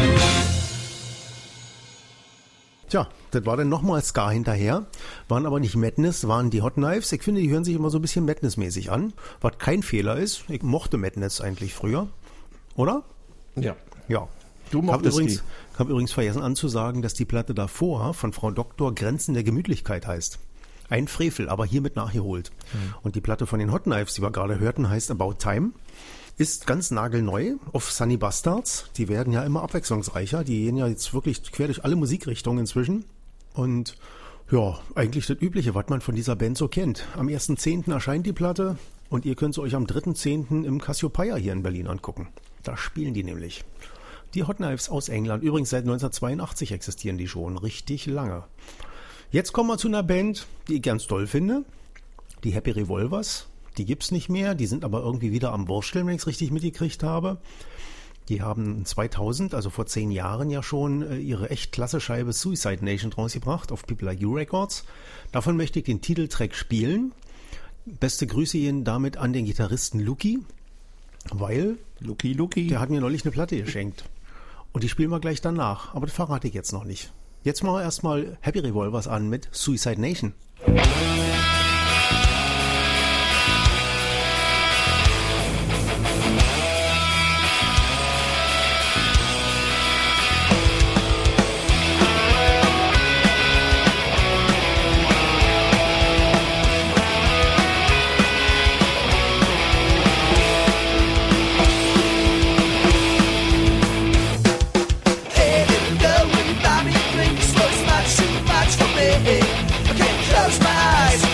Tja, das war dann nochmal Ska hinterher, waren aber nicht Madness, waren die Hot Knives. Ich finde, die hören sich immer so ein bisschen Madness-mäßig an, was kein Fehler ist. Ich mochte Madness eigentlich früher, oder?
Ja.
Ja.
Du mochtest die.
Ich habe übrigens vergessen anzusagen, dass die Platte davor von Frau Doktor Grenzen der Gemütlichkeit heißt. Ein Frevel, aber hiermit nachgeholt. Und die Platte von den Hot Knives, die wir gerade hörten, heißt About Time. Ist ganz nagelneu auf Sunny Bastards. Die werden ja immer abwechslungsreicher. Die gehen ja jetzt wirklich quer durch alle Musikrichtungen inzwischen. Und ja, eigentlich das Übliche, was man von dieser Band so kennt. Am 1.10. erscheint die Platte und ihr könnt sie euch am 3.10. im Cassiopeia hier in Berlin angucken. Da spielen die nämlich. Die Hot Knives aus England. Übrigens seit 1982 existieren die schon. Richtig lange. Jetzt kommen wir zu einer Band, die ich ganz toll finde. Die Happy Revolvers. Die gibt's nicht mehr. Die sind aber irgendwie wieder am Wursteln, wenn ich es richtig mitgekriegt habe. Die haben 2000, also vor 10 Jahren ja schon, ihre echt klasse Scheibe Suicide Nation rausgebracht auf People Like You Records. Davon möchte ich den Titeltrack spielen. Beste Grüße Ihnen damit an den Gitarristen Luki, weil
Luki.
der hat mir neulich eine Platte geschenkt. Und die spielen wir gleich danach, aber das verrate ich jetzt noch nicht. Jetzt machen wir erstmal Happy Revolvers an mit Suicide Nation.
Hey, little girl, when you buy me a drink, it smells much too much for me. I can't close my eyes.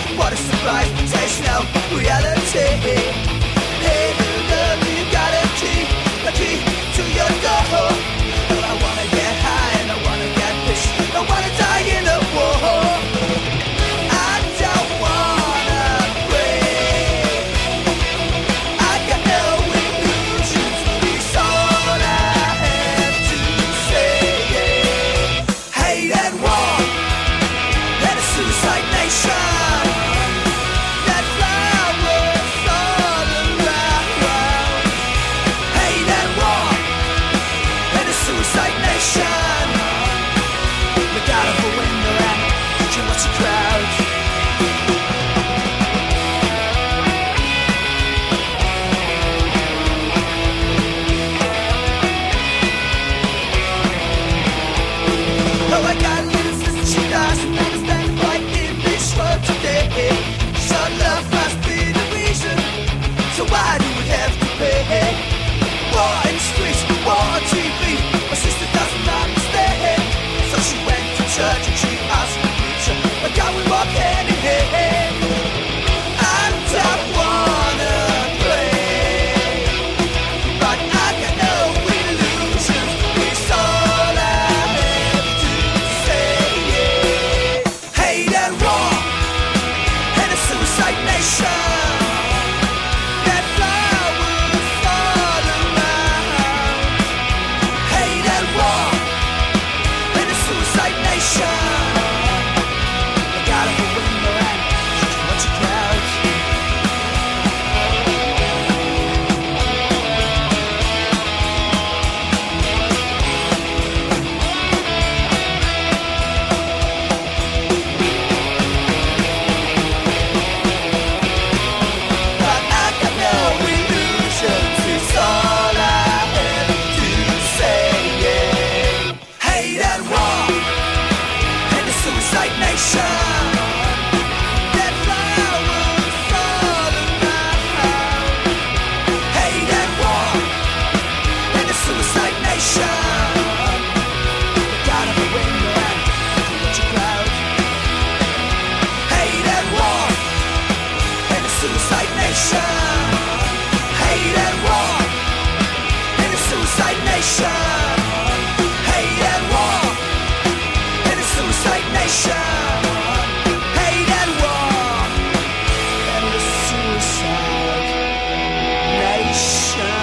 suicide nation. Hate and war in a suicide nation. Hate and war in a suicide nation. Hate and war in a suicide nation.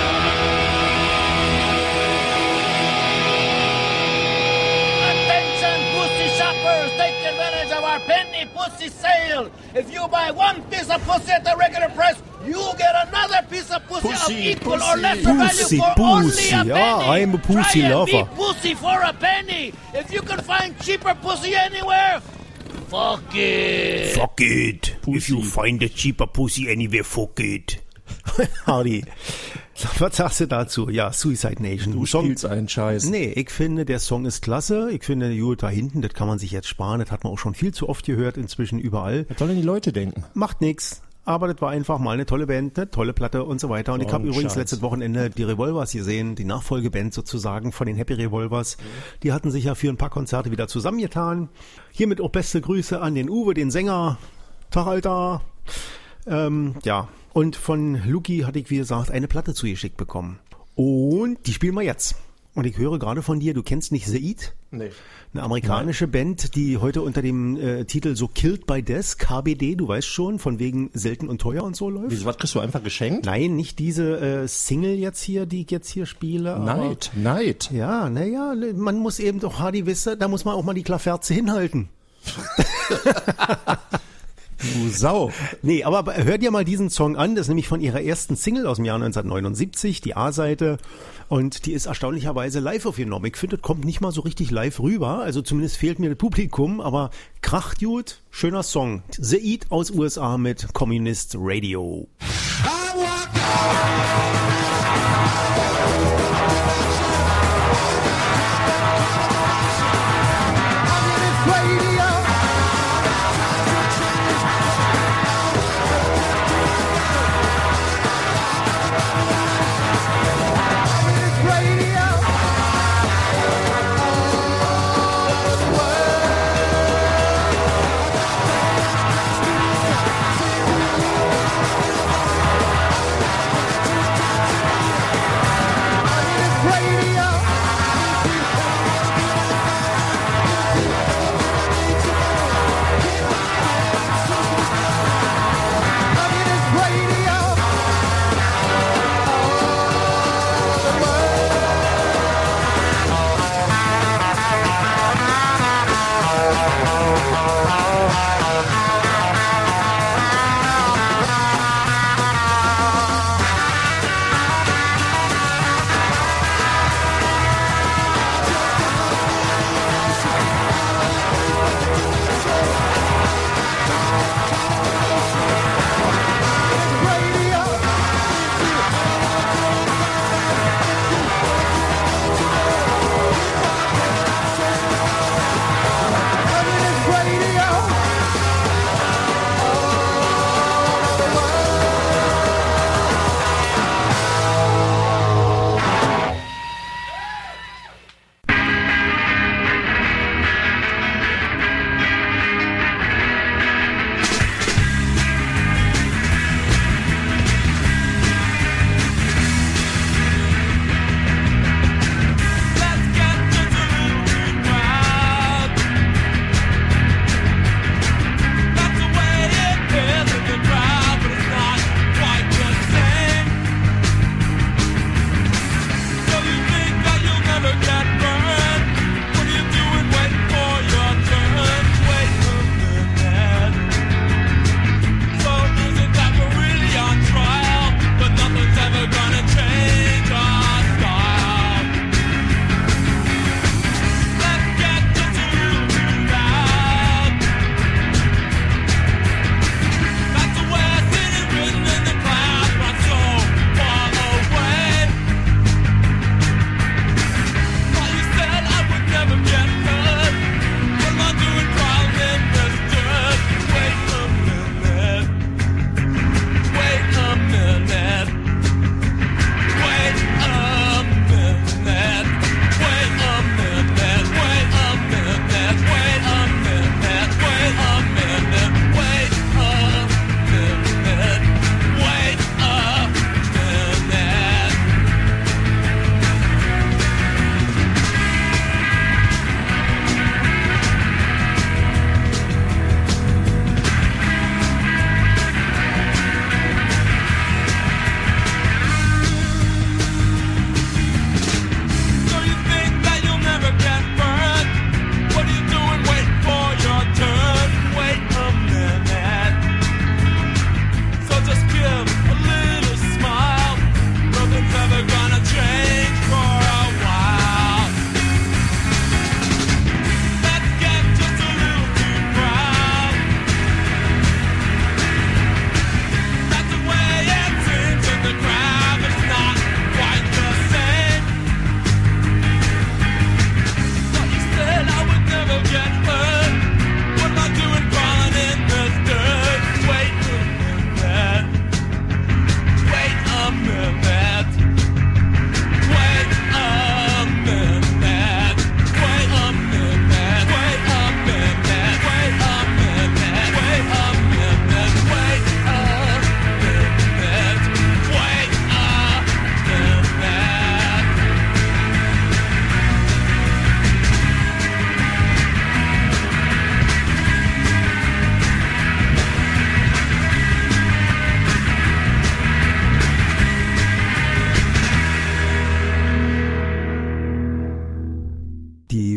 Attention, pussy shoppers, take advantage of our penny pussy sale. If you buy one piece of pussy at the regular price, you get another piece of pussy of equal or lesser
Pussy,
value for
pussy.
only a
Ja,
penny.
I'm a pussy
Try and
lover.
beat pussy for a penny. If you can find cheaper pussy anywhere, fuck it.
Fuck it. If you find a cheaper pussy anywhere, fuck it. Hardy, was sagst du dazu? Ja, Suicide Nation.
Du spielst einen Scheiß.
Nee, ich finde, der Song ist klasse. Ich finde, gut, da hinten, das kann man sich jetzt sparen. Das hat man auch schon viel zu oft gehört, inzwischen überall.
Was sollen die Leute denken?
Macht nix. Aber das war einfach mal eine tolle Band, eine tolle Platte und so weiter. Und ich habe übrigens
Scheiß.
letztes Wochenende die Revolvers gesehen, die Nachfolgeband sozusagen von den Happy Revolvers. Die hatten sich ja für ein paar Konzerte wieder zusammengetan. Hiermit auch beste Grüße an den Uwe, den Sänger. Tag, Alter. Ja, und von Luki hatte ich, wie gesagt, eine Platte zugeschickt bekommen. Und die spielen wir jetzt. Und ich höre gerade von dir, du kennst nicht Seid?
Nee.
Eine amerikanische Band, die heute unter dem Titel so Killed by Death, KBD, du weißt schon, von wegen selten und teuer und so läuft.
Wieso, was kriegst du einfach geschenkt?
Nein, nicht diese Single jetzt hier, die ich jetzt hier spiele. aber-
Neid.
Ja, naja, man muss eben doch, Hardy, wisse, da muss man auch mal die Klaverze hinhalten.
Du Sau.
Nee, aber hör dir mal diesen Song an, das ist nämlich von ihrer ersten Single aus dem Jahr 1979, die A-Seite, und die ist erstaunlicherweise live aufgenommen. Ich finde, das kommt nicht mal so richtig live rüber, also zumindest fehlt mir das Publikum, aber kracht gut, schöner Song. Seid aus USA mit Communist Radio.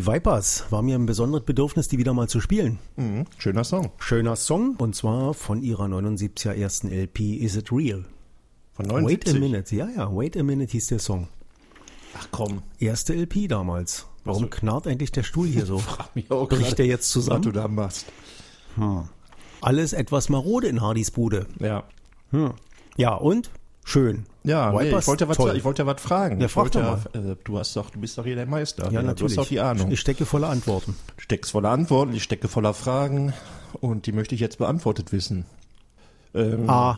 Vipers, war mir ein besonderes Bedürfnis, die wieder mal zu spielen.
Mhm. Schöner Song.
Schöner Song, und zwar von ihrer 79er ersten LP Is It Real?
Von 79.
Wait a Minute, ja, Wait a Minute hieß der Song.
Ach komm.
Erste LP damals. Warum
Also-
knarrt eigentlich der Stuhl hier so?
Frag mich auch
Bricht
gerade,
der jetzt
was du
zusammen?
da machst.
Alles etwas marode in Hardys Bude.
Ja.
Ja, und? Schön.
Ja, nee,
Vipers,
ich wollte
toll.
ja was fragen.
Ja,
Ich
frag
wollte
doch
du bist doch hier der Meister.
Ja,
Du
natürlich.
hast doch die Ahnung.
Ich stecke voller Antworten.
Du steckst voller Antworten, ich stecke voller Fragen und die möchte ich jetzt beantwortet wissen.
A.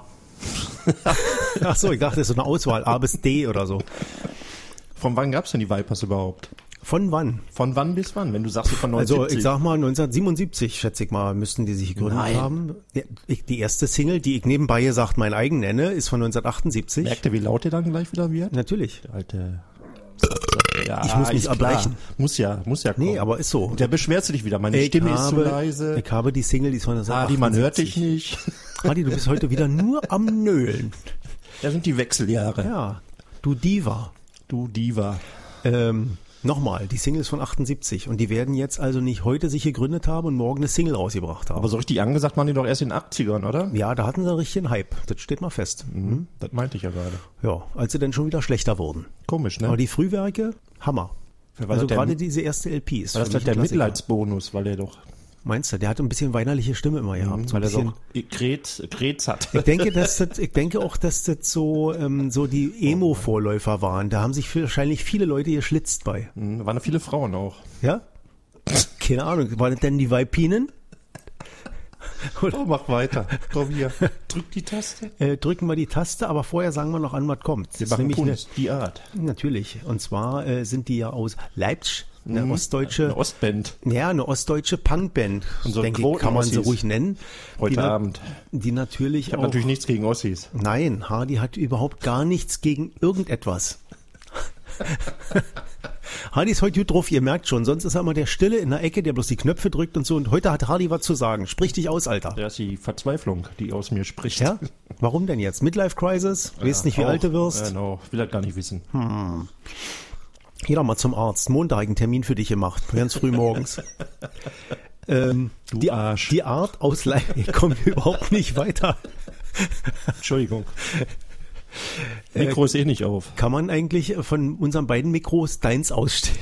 Ach so, ich dachte, das ist so eine Auswahl. A bis D oder so.
Von wann gab's denn die Vipers überhaupt?
Von wann?
Von wann bis wann? Wenn du sagst, von
Also
1970.
ich sag mal 1977, schätze ich mal, müssten die sich gegründet
Nein.
haben. Ja, die erste Single, die ich nebenbei gesagt mein eigen nenne, ist von 1978.
Merkt ihr, wie laut der dann gleich wieder wird?
Natürlich.
Der alte... Ja,
Ich muss mich
ist klar.
erbrechen.
Muss ja kommen.
Nee, aber ist so.
Der beschwert sich wieder, meine Stimme ist zu leise.
Ich habe die Single, die ist von 1978.
Adi, man hört dich nicht.
Adi, du bist heute wieder nur am Nölen.
Da sind die Wechseljahre.
Ja, du Diva.
Du Diva.
Nochmal, die Single ist von 78 und die werden jetzt also nicht heute sich gegründet haben und morgen eine Single rausgebracht haben.
Aber so richtig angesagt waren die doch erst in den 80ern, oder?
Ja, da hatten sie einen richtigen Hype. Das steht mal fest.
Das meinte ich ja gerade.
Ja, als sie dann schon wieder schlechter wurden.
Komisch, ne?
Aber die Frühwerke, Hammer.
War
Also
das der-
gerade diese erste LP ist.
War das
für mich
der
ein Klassiker.
Mitleidsbonus, weil er doch,
Meinst du, der hat ein bisschen weinerliche Stimme immer gehabt. So ein
weil er
bisschen,
doch Krebs hat.
ich denke auch, dass das so die Emo-Vorläufer waren. Da haben sich wahrscheinlich viele Leute geschlitzt bei.
Da waren viele Frauen auch.
Ja? Keine Ahnung. Waren das denn die Vipinen?
Oh, mach weiter. Komm hier. Drück die Taste.
Drücken wir die Taste, aber vorher sagen wir noch an, was kommt. Das
Wir
ist
machen
nämlich
Kunst, die Art.
natürlich. Und zwar sind die ja aus Leipzig, eine ostdeutsche,
Eine Ostband.
ja, eine ostdeutsche Punkband,
Und so
denke ich, kann man sie
Quoten-Ossis.
ruhig nennen.
Heute
die,
Abend.
Die natürlich
Ich habe
auch,
natürlich nichts gegen Ossis.
nein, Hardy hat überhaupt gar nichts gegen irgendetwas. Hardy ist heute gut drauf, ihr merkt schon, sonst ist er immer der Stille in der Ecke, der bloß die Knöpfe drückt und so, und heute hat Hardy was zu sagen. Sprich dich aus, Alter.
Da ist die Verzweiflung, die aus mir spricht.
Ja? Warum denn jetzt? Midlife Crisis? Weißt nicht, wie
Auch.
alt du wirst?
Genau, ich will das gar nicht wissen.
Geh doch mal zum Arzt. Montag einen Termin für dich gemacht. Ganz früh morgens.
Du Arsch.
Die Art aus Leipzig. Ich komme überhaupt nicht weiter.
Entschuldigung. Mikro ist eh nicht auf.
Kann man eigentlich von unseren beiden Mikros deins ausstellen?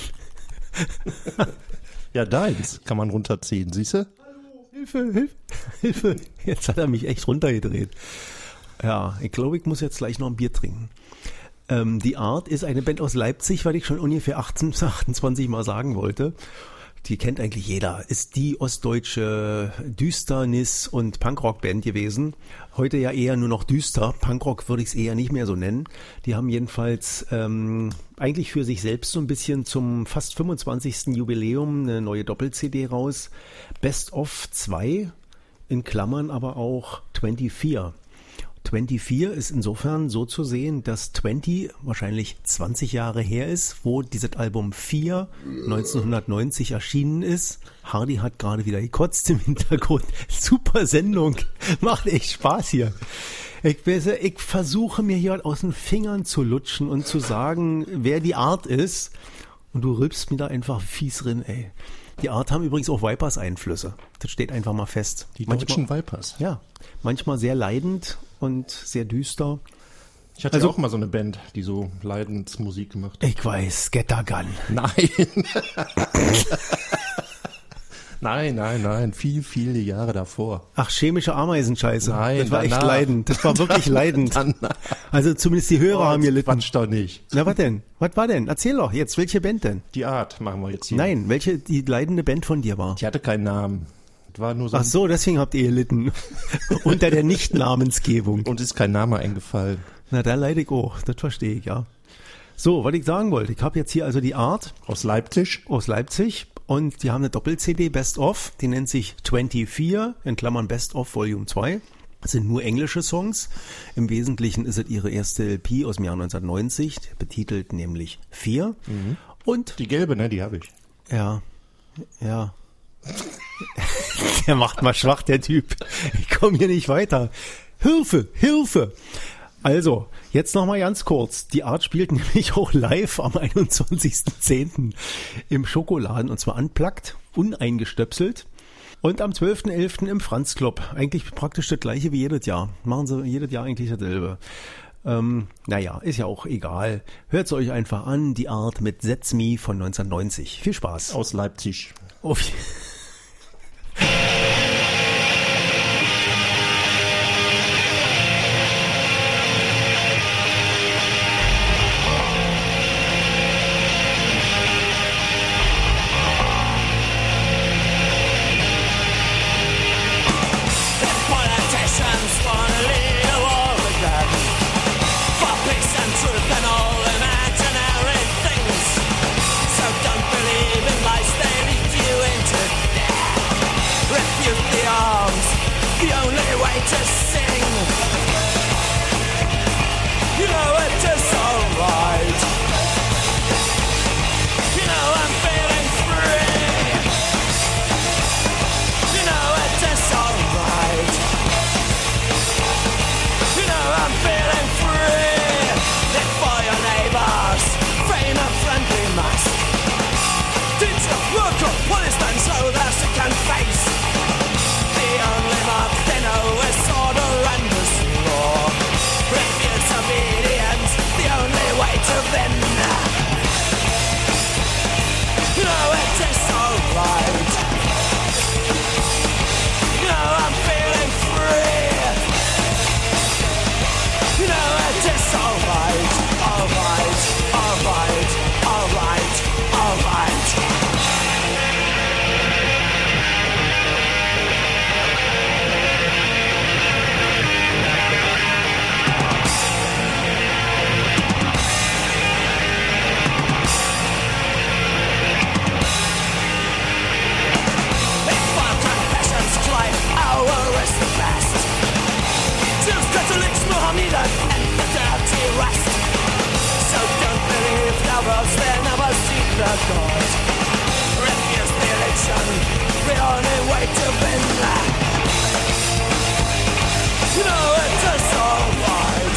Ja, deins kann man runterziehen, siehst du?
Hilfe. Jetzt hat er mich echt runtergedreht. Ja, ich glaube, ich muss jetzt gleich noch ein Bier trinken. Die Art ist eine Band aus Leipzig, weil ich schon ungefähr 28 Mal sagen wollte. Die kennt eigentlich jeder. Ist die ostdeutsche Düsternis- und Punkrock-Band gewesen. Heute ja eher nur noch düster. Punkrock würde ich es eher nicht mehr so nennen. Die haben jedenfalls eigentlich für sich selbst so ein bisschen zum fast 25. Jubiläum eine neue Doppel-CD raus. Best of 2, in Klammern aber auch 24. 24 ist insofern so zu sehen, dass 20 wahrscheinlich 20 Jahre her ist, wo dieses Album 4 1990 erschienen ist. Hardy hat gerade wieder gekotzt im Hintergrund. Super Sendung. Macht echt Spaß hier. Ich versuche mir hier aus den Fingern zu lutschen und zu sagen, wer die Art ist. Und du rülpst mir da einfach fies drin, ey. Die Art haben übrigens auch Vipers-Einflüsse. Das steht einfach mal fest.
Die deutschen Vipers.
Ja, manchmal sehr leidend und sehr düster.
Ich hatte auch mal so eine Band, die so Leidensmusik gemacht hat.
Ich weiß, Scattergun.
Nein. Nein. Viele Jahre davor.
Ach, chemische Ameisenscheiße.
Nein,
das war echt
danach.
leidend. Das war wirklich leidend. Also zumindest die Hörer haben gelitten.
Quatsch doch nicht.
Na, was denn? Was war denn? Erzähl doch jetzt, welche Band denn?
Die Art machen wir jetzt hier.
Nein, welche die leidende Band von dir war.
Die hatte keinen Namen. Das war nur so
Ach so, deswegen habt ihr gelitten. Unter der Nicht-Namensgebung.
uns ist kein Name eingefallen.
Na, da leide ich auch. Das verstehe ich, ja. So, was ich sagen wollte. Ich habe jetzt hier also die Art
Aus Leipzig.
aus Leipzig und die haben eine Doppel-CD, Best of, die nennt sich 24, in Klammern Best of Volume 2. Das sind nur englische Songs. Im Wesentlichen ist es ihre erste LP aus dem Jahr 1990, betitelt nämlich 4. Und,
Die gelbe, ne, die habe ich.
ja, der macht mal schwach, der Typ. Ich komme hier nicht weiter. Hilfe! Also, jetzt nochmal ganz kurz. Die Art spielt nämlich auch live am 21.10. im Schokoladen und zwar unplugged, uneingestöpselt. Und am 12.11. im Franz Club. Eigentlich praktisch das gleiche wie jedes Jahr. Machen sie jedes Jahr eigentlich dasselbe. Naja, ist ja auch egal. Hört es euch einfach an, die Art mit That's Me von 1990. Viel Spaß.
Aus Leipzig.
Politicians wanna lead a war again for peace and truth and all imaginary things. So don't believe in lies, they lead you into death. Refute the arms, the only way to sing. You know it is alright. You know I'm feeling free. You know it is alright. You know I'm feeling free. Live for your neighbors, frame a friendly mask. Teacher, worker, policeman, so that they can face. The only mark they know is order and this law. Refuse obedience, the only way to win. You know it is alright. You know I'm feeling free. You know it is alright, alright, alright, alright, alright. If our confessions climb, our is the best. Jews, Catholics, Mohammedan, and the dirty rest. So don't believe the words, they never see the God. Refuse the election, the only way to win. You know it is alright.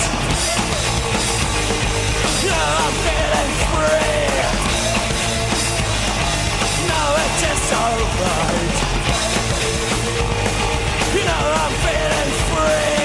You know I'm feeling free. You know it is alright. You know I'm feeling free.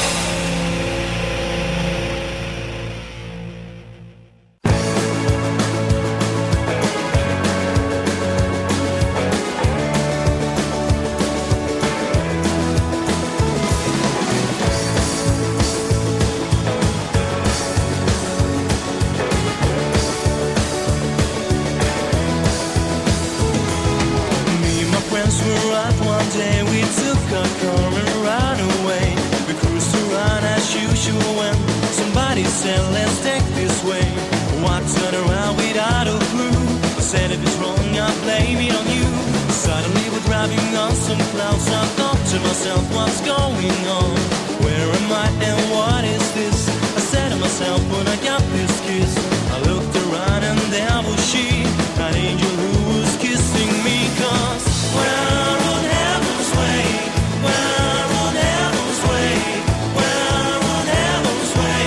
Me and my friends were out one day. We took a car and ran away. We cruised around as usual when somebody said, let's take this way. I turned around without a clue. I said, if it's wrong, I'll blame it on you. Suddenly we're driving on some clouds. I thought to myself, what's going on? Where am I and what is this? I said to myself when I got this kiss. I looked around and there was she, an angel who was kissing me. 'Cause we're on heaven's way, we're on heaven's way, we're on heaven's way.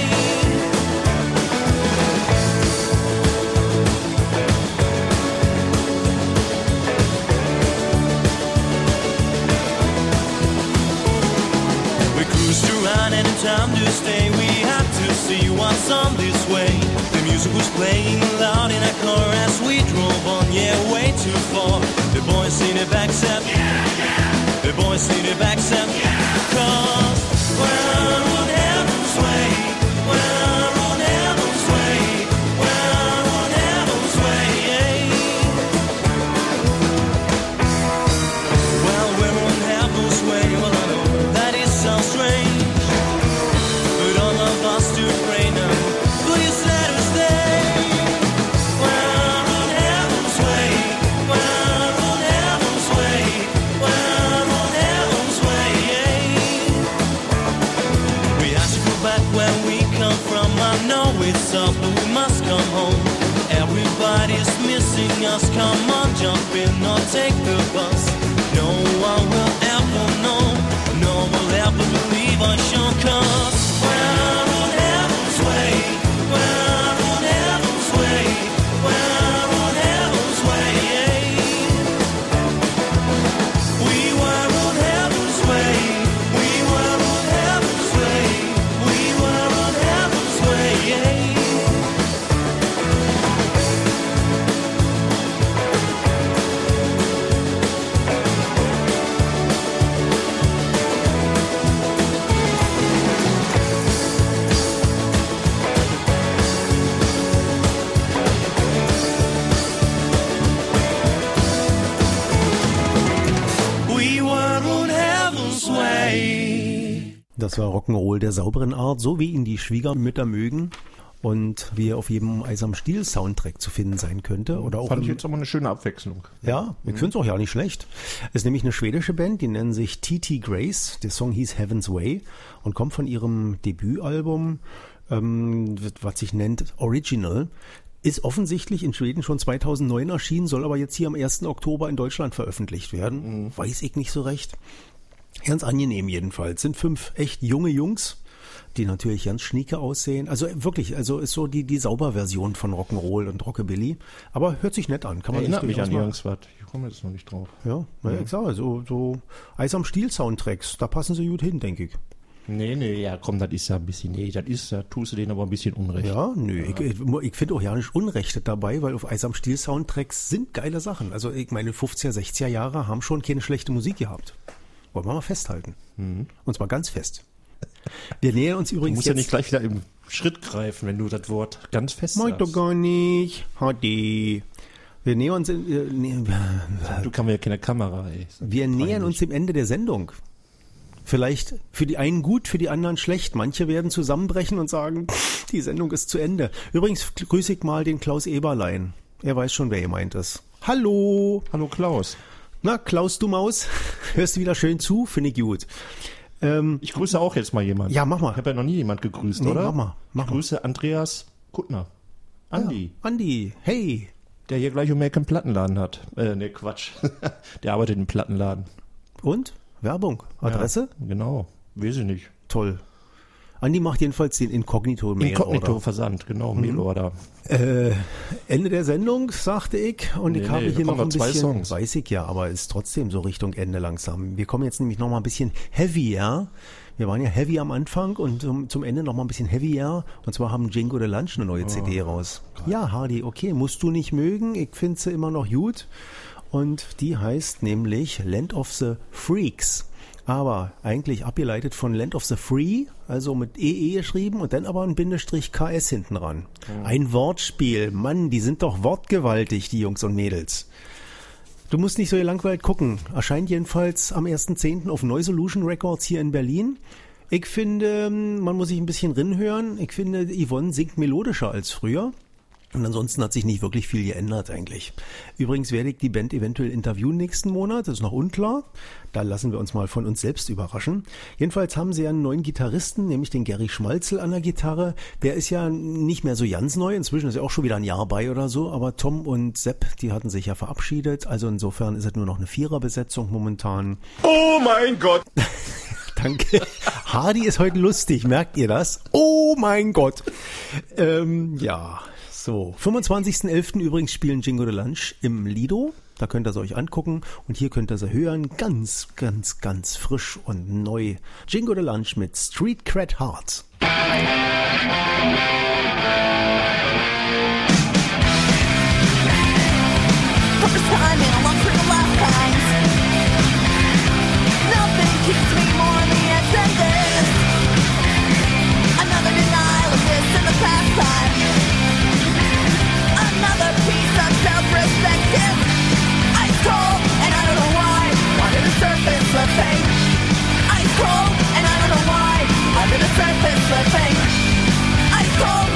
We cruised around and in time to stay, we had to see what's on this way. The music was playing loud in our car as we drove on, yeah, way too far. The boys in the back said, the boys in the back said, 'cause we're on heaven's way, we're on heaven's way, we're on heaven's way. Well, we're on heaven's way, well I know that it sounds strange, but all of us do pray now, please let us stay. We're on heaven's way, we're on heaven's way, we're on heaven's way. We have to go back where we come from. I know it's up, but we must come home. Everybody's missing us. Come on, jump in or take the bus. No one will ever know. No one will ever believe us, sure, 'cause we're
zwar Rock'n'Roll der sauberen Art, so wie ihn die Schwiegermütter mögen. Und wie er auf jedem Eis am Stiel Soundtrack zu finden sein könnte. Oder auch
Fand ich jetzt aber eine schöne Abwechslung.
Ja, ich finde es auch ja nicht schlecht. Es ist nämlich eine schwedische Band, die nennen sich TT Grace. Der Song hieß Heaven's Way und kommt von ihrem Debütalbum, was sich nennt Original. Ist offensichtlich in Schweden schon 2009 erschienen, soll aber jetzt hier am 1. Oktober in Deutschland veröffentlicht werden. Weiß ich nicht so recht. Ganz angenehm jedenfalls. Sind 5 echt junge Jungs, die natürlich ganz schnieke aussehen. Also wirklich, also ist so die Sauberversion von Rock'n'Roll und Rockabilly. Aber hört sich nett an. Kann man
Erinnert mich an
mal.
irgendwas. Ich komme jetzt noch nicht drauf.
Ja, naja, ich sage, so Eis am Stiel Soundtracks, da passen sie gut hin, denke ich.
Nee, ja komm, das ist ja ein bisschen, da tust du denen aber ein bisschen Unrecht.
Ja, nö, ich finde auch ja nicht Unrecht dabei, weil auf Eis am Stiel Soundtracks sind geile Sachen. Also ich meine, 50er, 60er Jahre haben schon keine schlechte Musik gehabt. Wollen wir mal festhalten. Und zwar ganz fest. Wir nähern uns
Du
übrigens
musst ja nicht gleich wieder im Schritt greifen, wenn du das Wort ganz fest
Meint doch
sagst.
gar nicht. HD. Wir nähern uns,
Du kannst ja keine Kamera, ey.
wir nähern uns dem Ende der Sendung. Vielleicht für die einen gut, für die anderen schlecht. Manche werden zusammenbrechen und sagen, die Sendung ist zu Ende. Übrigens grüße ich mal den Klaus Eberlein. Er weiß schon, wer gemeint ist. Hallo.
Hallo Klaus.
Na, Klaus, du Maus, hörst du wieder schön zu? Finde ich gut.
Ich grüße auch jetzt mal jemanden.
Ja, mach mal.
Ich habe ja noch nie jemand gegrüßt,
Nee,
oder?
mach mal.
Ich grüße Andreas Kuttner. Andi,
Ja, Andi, hey.
der hier gleich um die Ecke einen Plattenladen hat. Nee, Quatsch. Der arbeitet im Plattenladen.
Und? Werbung? Adresse?
Ja, genau. Weiß ich nicht.
Toll. Andi macht jedenfalls den Inkognito-Mail-Order.
Inkognito-Versand, genau, Mailorder.
Ende der Sendung, sagte ich. Und ich habe
da
hier noch
kommen
ein
noch 2
bisschen,
Songs.
weiß ich ja, aber ist trotzdem so Richtung Ende langsam. Wir kommen jetzt nämlich noch mal ein bisschen heavier. Wir waren ja heavy am Anfang und zum Ende noch mal ein bisschen heavier. Und zwar haben Django the Lunch eine neue CD raus. Ja, Hardy, okay, musst du nicht mögen. Ich finde sie immer noch gut. Und die heißt nämlich Land of the Freaks. Aber eigentlich abgeleitet von Land of the Free, also mit EE geschrieben und dann aber ein Bindestrich KS hinten ran. Ein Wortspiel. Mann, die sind doch wortgewaltig, die Jungs und Mädels. Du musst nicht so gelangweilt gucken. Erscheint jedenfalls am 1.10. auf Neu Solution Records hier in Berlin. Ich finde, man muss sich ein bisschen rinhören. Ich finde, Yvonne singt melodischer als früher. Und ansonsten hat sich nicht wirklich viel geändert eigentlich. Übrigens werde ich die Band eventuell interviewen nächsten Monat, das ist noch unklar. Da lassen wir uns mal von uns selbst überraschen. Jedenfalls haben sie ja einen neuen Gitarristen, nämlich den Gary Schmalzel an der Gitarre. Der ist ja nicht mehr so ganz neu, inzwischen ist er auch schon wieder ein Jahr bei oder so. Aber Tom und Sepp, die hatten sich ja verabschiedet. Also insofern ist es nur noch eine Viererbesetzung momentan.
Oh mein Gott!
Danke. Hardy ist heute lustig, merkt ihr das? Oh mein Gott. Ja, so. 25.11. übrigens spielen Django the Lunch im Lido. Da könnt ihr sie euch angucken. Und hier könnt ihr sie hören. Ganz, ganz, ganz frisch und neu. Django the Lunch mit Street Cred Heart.
First time in a long string of lifetimes. Nothing keeps me more on the edge than this. Another denial of this in the past time. Another piece of self-respect is ice cold, and I don't know why. Under the surface slipping. Ice cold, and I don't know why. Under the surface slipping. Ice cold.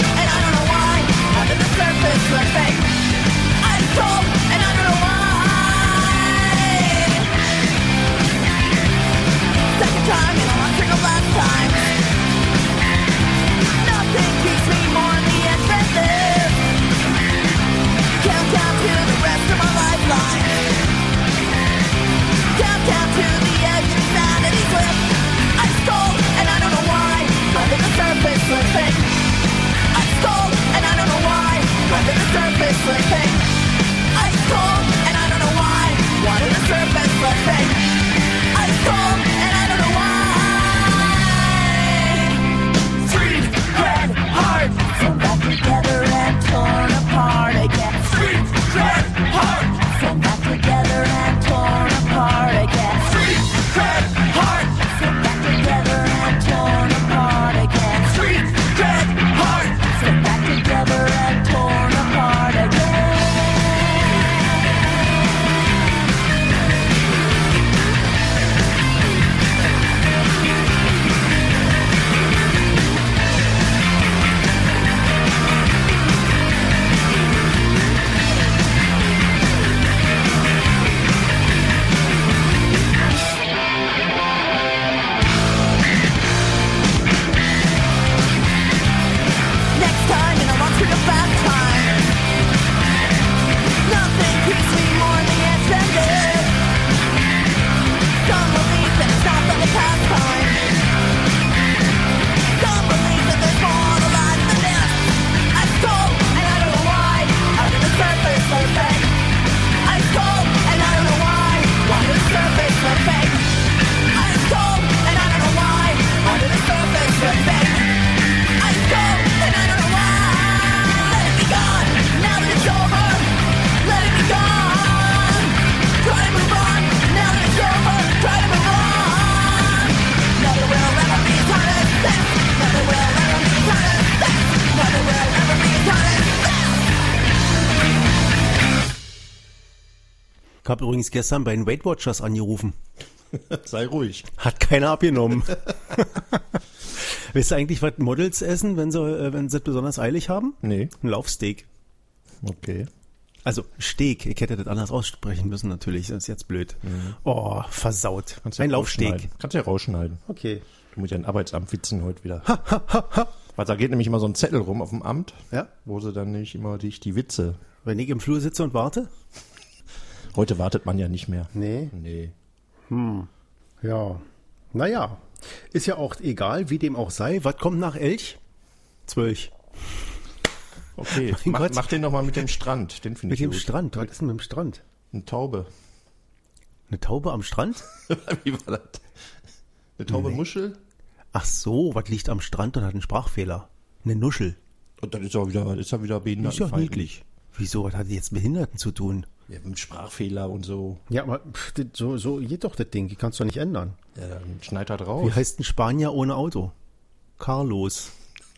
habe übrigens gestern bei den Weight Watchers angerufen.
Sei ruhig.
Hat keiner abgenommen. Weißt du eigentlich, was Models essen, wenn sie es besonders eilig haben?
Nee.
Ein Laufsteak.
Okay.
Also Steak, ich hätte das anders aussprechen müssen natürlich, das ist jetzt blöd. Oh, versaut.
Kannst ja
Ein Laufsteak.
rausschneiden. Kannst ja rausschneiden.
Okay.
Du musst ja ein Arbeitsamt witzen heute wieder. Weil da geht nämlich immer so ein Zettel rum auf dem Amt,
Ja.
wo sie dann nicht immer die Witze.
Wenn ich im Flur sitze und warte?
Heute wartet man ja nicht mehr.
Nee.
Nee.
Ja. Naja, ist ja auch egal, wie dem auch sei. Was kommt nach Elch? 12.
Okay,
Mein Gott.
mach den noch mal mit dem Strand. Den finde
Mit
ich
dem
gut.
Strand. Was ist denn mit dem Strand?
Eine Taube.
Eine Taube am Strand?
Wie war das? Eine taube Muschel?
Ach so, was liegt am Strand und hat einen Sprachfehler? Eine Nuschel.
Und dann ist er wieder
Ist ja
behindertenfeindlich.
niedlich. Wieso? Was hat die jetzt mit Behinderten zu tun?
Ja, mit dem Sprachfehler und so.
Ja, aber so geht doch das Ding. Die kannst du doch nicht ändern.
Ja, dann schneid halt raus.
Wie heißt ein Spanier ohne Auto? Carlos.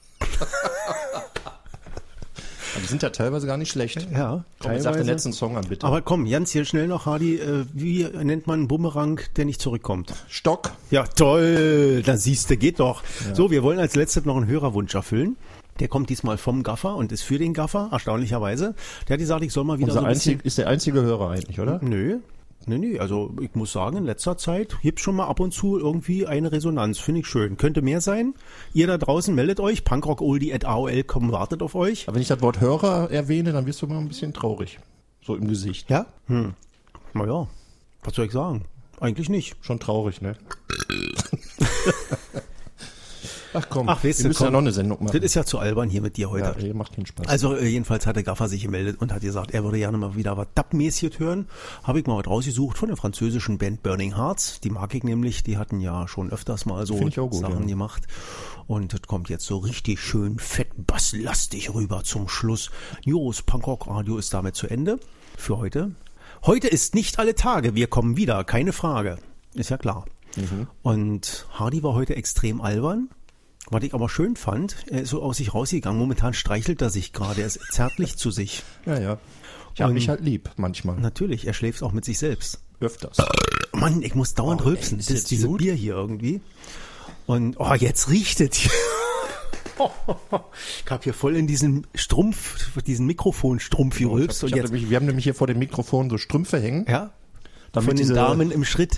Aber die sind ja teilweise gar nicht schlecht.
Ja,
Komm, sag den letzten Song an, bitte.
Aber komm, ganz hier schnell noch, Hardy. Wie nennt man einen Bumerang, der nicht zurückkommt?
Stock.
Ja, toll. Da siehst du, geht doch. So, wir wollen als letztes noch einen Hörerwunsch erfüllen. Der kommt diesmal vom Gaffer und ist für den Gaffer, erstaunlicherweise. Der hat gesagt, ich soll mal wieder so ein bisschen...
Ist der einzige Hörer eigentlich, oder?
Nö. Also ich muss sagen, in letzter Zeit gibt's schon mal ab und zu irgendwie eine Resonanz. Finde ich schön. Könnte mehr sein. Ihr da draußen meldet euch. punkrockoldie@aol.com wartet auf euch.
Aber wenn ich das Wort Hörer erwähne, dann wirst du mal ein bisschen traurig. So im Gesicht.
Ja? Naja, was soll ich sagen? Eigentlich nicht.
Schon traurig, ne? Ach komm,
Ach, weißt
wir
du,
müssen ja
komm.
noch eine Sendung machen.
Das ist ja zu albern hier mit dir heute.
ja, macht keinen Spaß.
Also jedenfalls hat der Gaffer sich gemeldet und hat gesagt, er würde gerne mal wieder was Dub-mäßiges hören. Habe ich mal was rausgesucht von der französischen Band Burning Hearts. Die mag ich nämlich. Die hatten ja schon öfters mal so
Find ich auch gut,
Sachen
ja.
gemacht. Und das kommt jetzt so richtig schön fett basslastig rüber zum Schluss. News Punkrock Radio ist damit zu Ende für heute. Heute ist nicht alle Tage. Wir kommen wieder, keine Frage. Ist ja klar. Und Hardy war heute extrem albern. Was ich aber schön fand, er ist so aus sich rausgegangen. Momentan streichelt er sich gerade. Er ist zärtlich zu sich.
Ja. Ich habe
Und-
mich halt lieb, manchmal.
Natürlich, er schläft auch mit sich selbst.
Öfters.
Mann, ich muss dauernd
Oh,
rülpsen.
ey, ist
Das
jetzt
ist diese
gut?
Bier hier irgendwie. Und, jetzt riecht es hier. Ich habe hier voll in diesen Mikrofonstrumpf gerülpst. Und jetzt,
Wir haben nämlich hier vor dem Mikrofon so Strümpfe hängen.
ja,
Damit
von den
diese-
Damen im Schritt.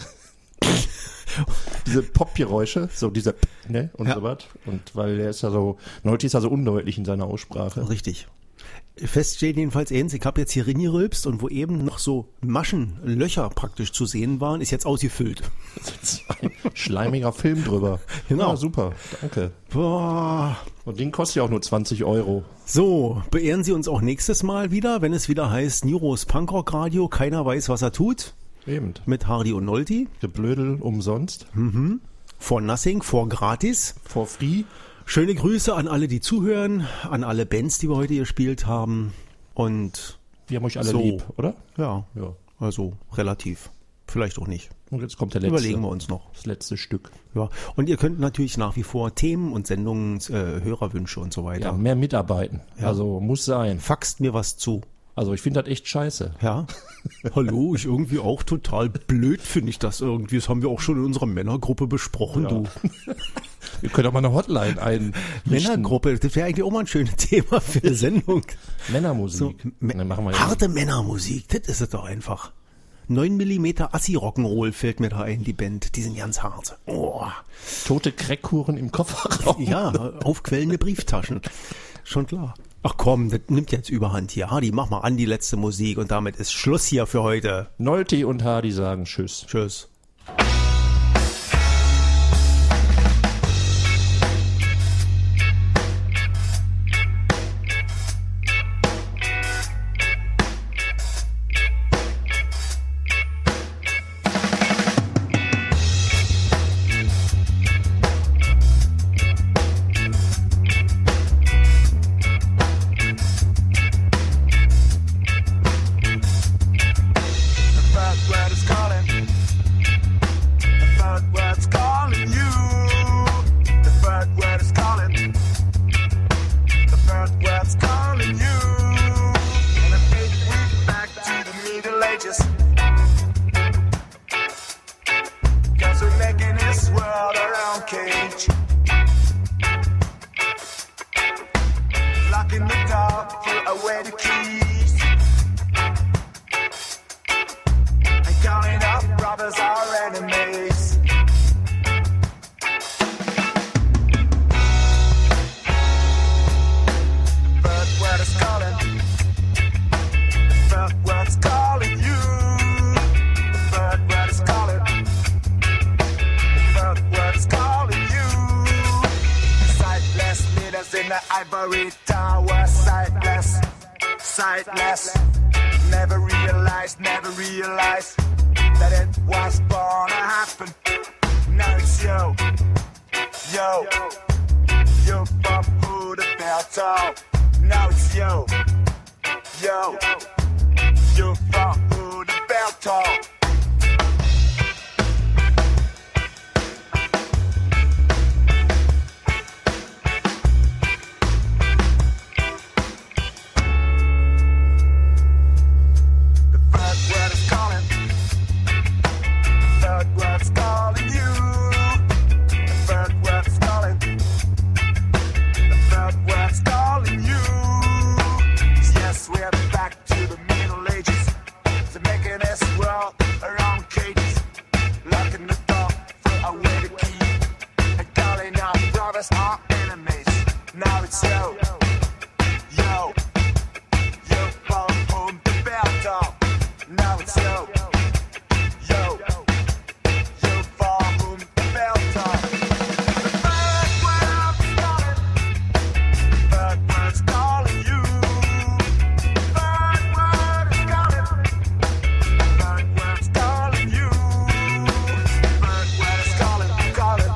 Diese Pop-Geräusche, so diese ne, und
Ja.
so was. Und weil der ist ja so, Neuti ist ja so undeutlich in seiner Aussprache.
Richtig. Fest steht jedenfalls eins, ich habe jetzt hier reingerülpst und wo eben noch so Maschenlöcher praktisch zu sehen waren, ist jetzt ausgefüllt.
Ein schleimiger Film drüber.
Genau.
Ja, super, danke.
Boah.
Und den kostet ja auch nur 20 Euro.
So, beehren Sie uns auch nächstes Mal wieder, wenn es wieder heißt Niros Punkrock Radio, keiner weiß, was er tut,
Eben.
mit Hardy und Nolti.
Geblödel umsonst.
For nothing, for gratis.
For free.
Schöne Grüße an alle, die zuhören, an alle Bands, die wir heute gespielt haben. Und
Wir haben euch alle
So.
lieb, oder?
ja,
Ja.
also relativ. Vielleicht auch nicht.
Und jetzt kommt der letzte.
Überlegen wir uns noch.
Das letzte Stück.
Ja, und ihr könnt natürlich nach wie vor Themen und Sendungen, Hörerwünsche und so
Ja,
weiter.
mehr mitarbeiten.
Ja.
Also muss sein.
Faxt mir was zu.
Also ich finde das echt scheiße.
Ja. Hallo, ich irgendwie auch total blöd finde ich das irgendwie. Das haben wir auch schon in unserer Männergruppe besprochen,
Ja.
du.
Wir können auch mal eine Hotline ein.
Männergruppe, das wäre eigentlich auch mal ein schönes Thema für eine Sendung.
Männermusik.
So,
Dann machen wir ja.
harte Männermusik, das ist es doch einfach. 9 mm Assi-Rock'n'Roll fällt mir da ein, die Band. Die sind ganz hart. Oh.
Tote Crackkuchen im Kofferraum.
Ja, aufquellende Brieftaschen. Schon klar. Ach komm, das nimmt jetzt Überhand hier. Hardy, mach mal an die letzte Musik und damit ist Schluss hier für heute.
Nolti und Hardy sagen Tschüss.
Tschüss.
The fat rat is calling.
away the keys. And calling up brothers or enemies. Third word is calling. Third word is calling you. Third word is calling. Third word is calling you. Sightless leaders in the ivory tower. Sightless, sightless. Never realized that it was gonna happen. Now it's you, you from who the bell toll. Now it's you, you from who the bell toll. Our enemies. Now it's you, you from whom the bell toll. Now it's you, you from whom the bell toll. The third word is calling. Third word's calling you. Third word is calling. Third word's calling you. Third word is calling, calling.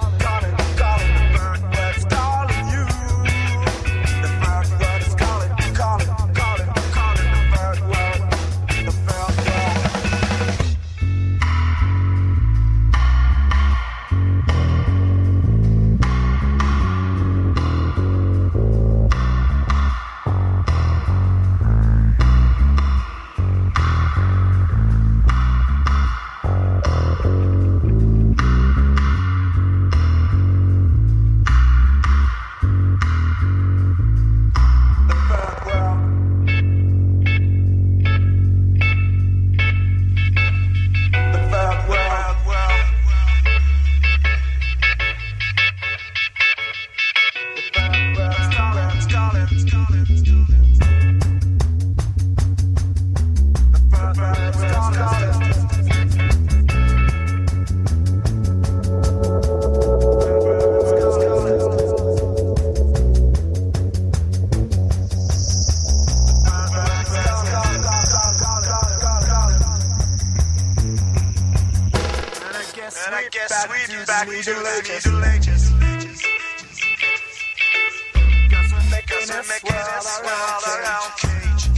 Back to the Middle Ages. Cause we're making this world around cage.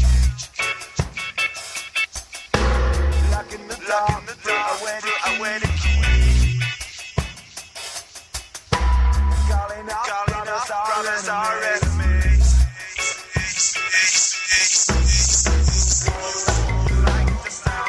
Lock in the door, away the key. Calling out brothers our enemies. Like the sound.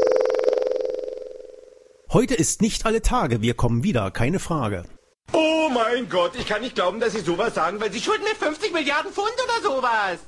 Heute ist nicht alle Tage, wir kommen wieder, keine Frage.
Oh
mein Gott, ich kann nicht glauben, dass Sie sowas sagen, weil Sie schulden mir 50 Milliarden Pfund oder sowas.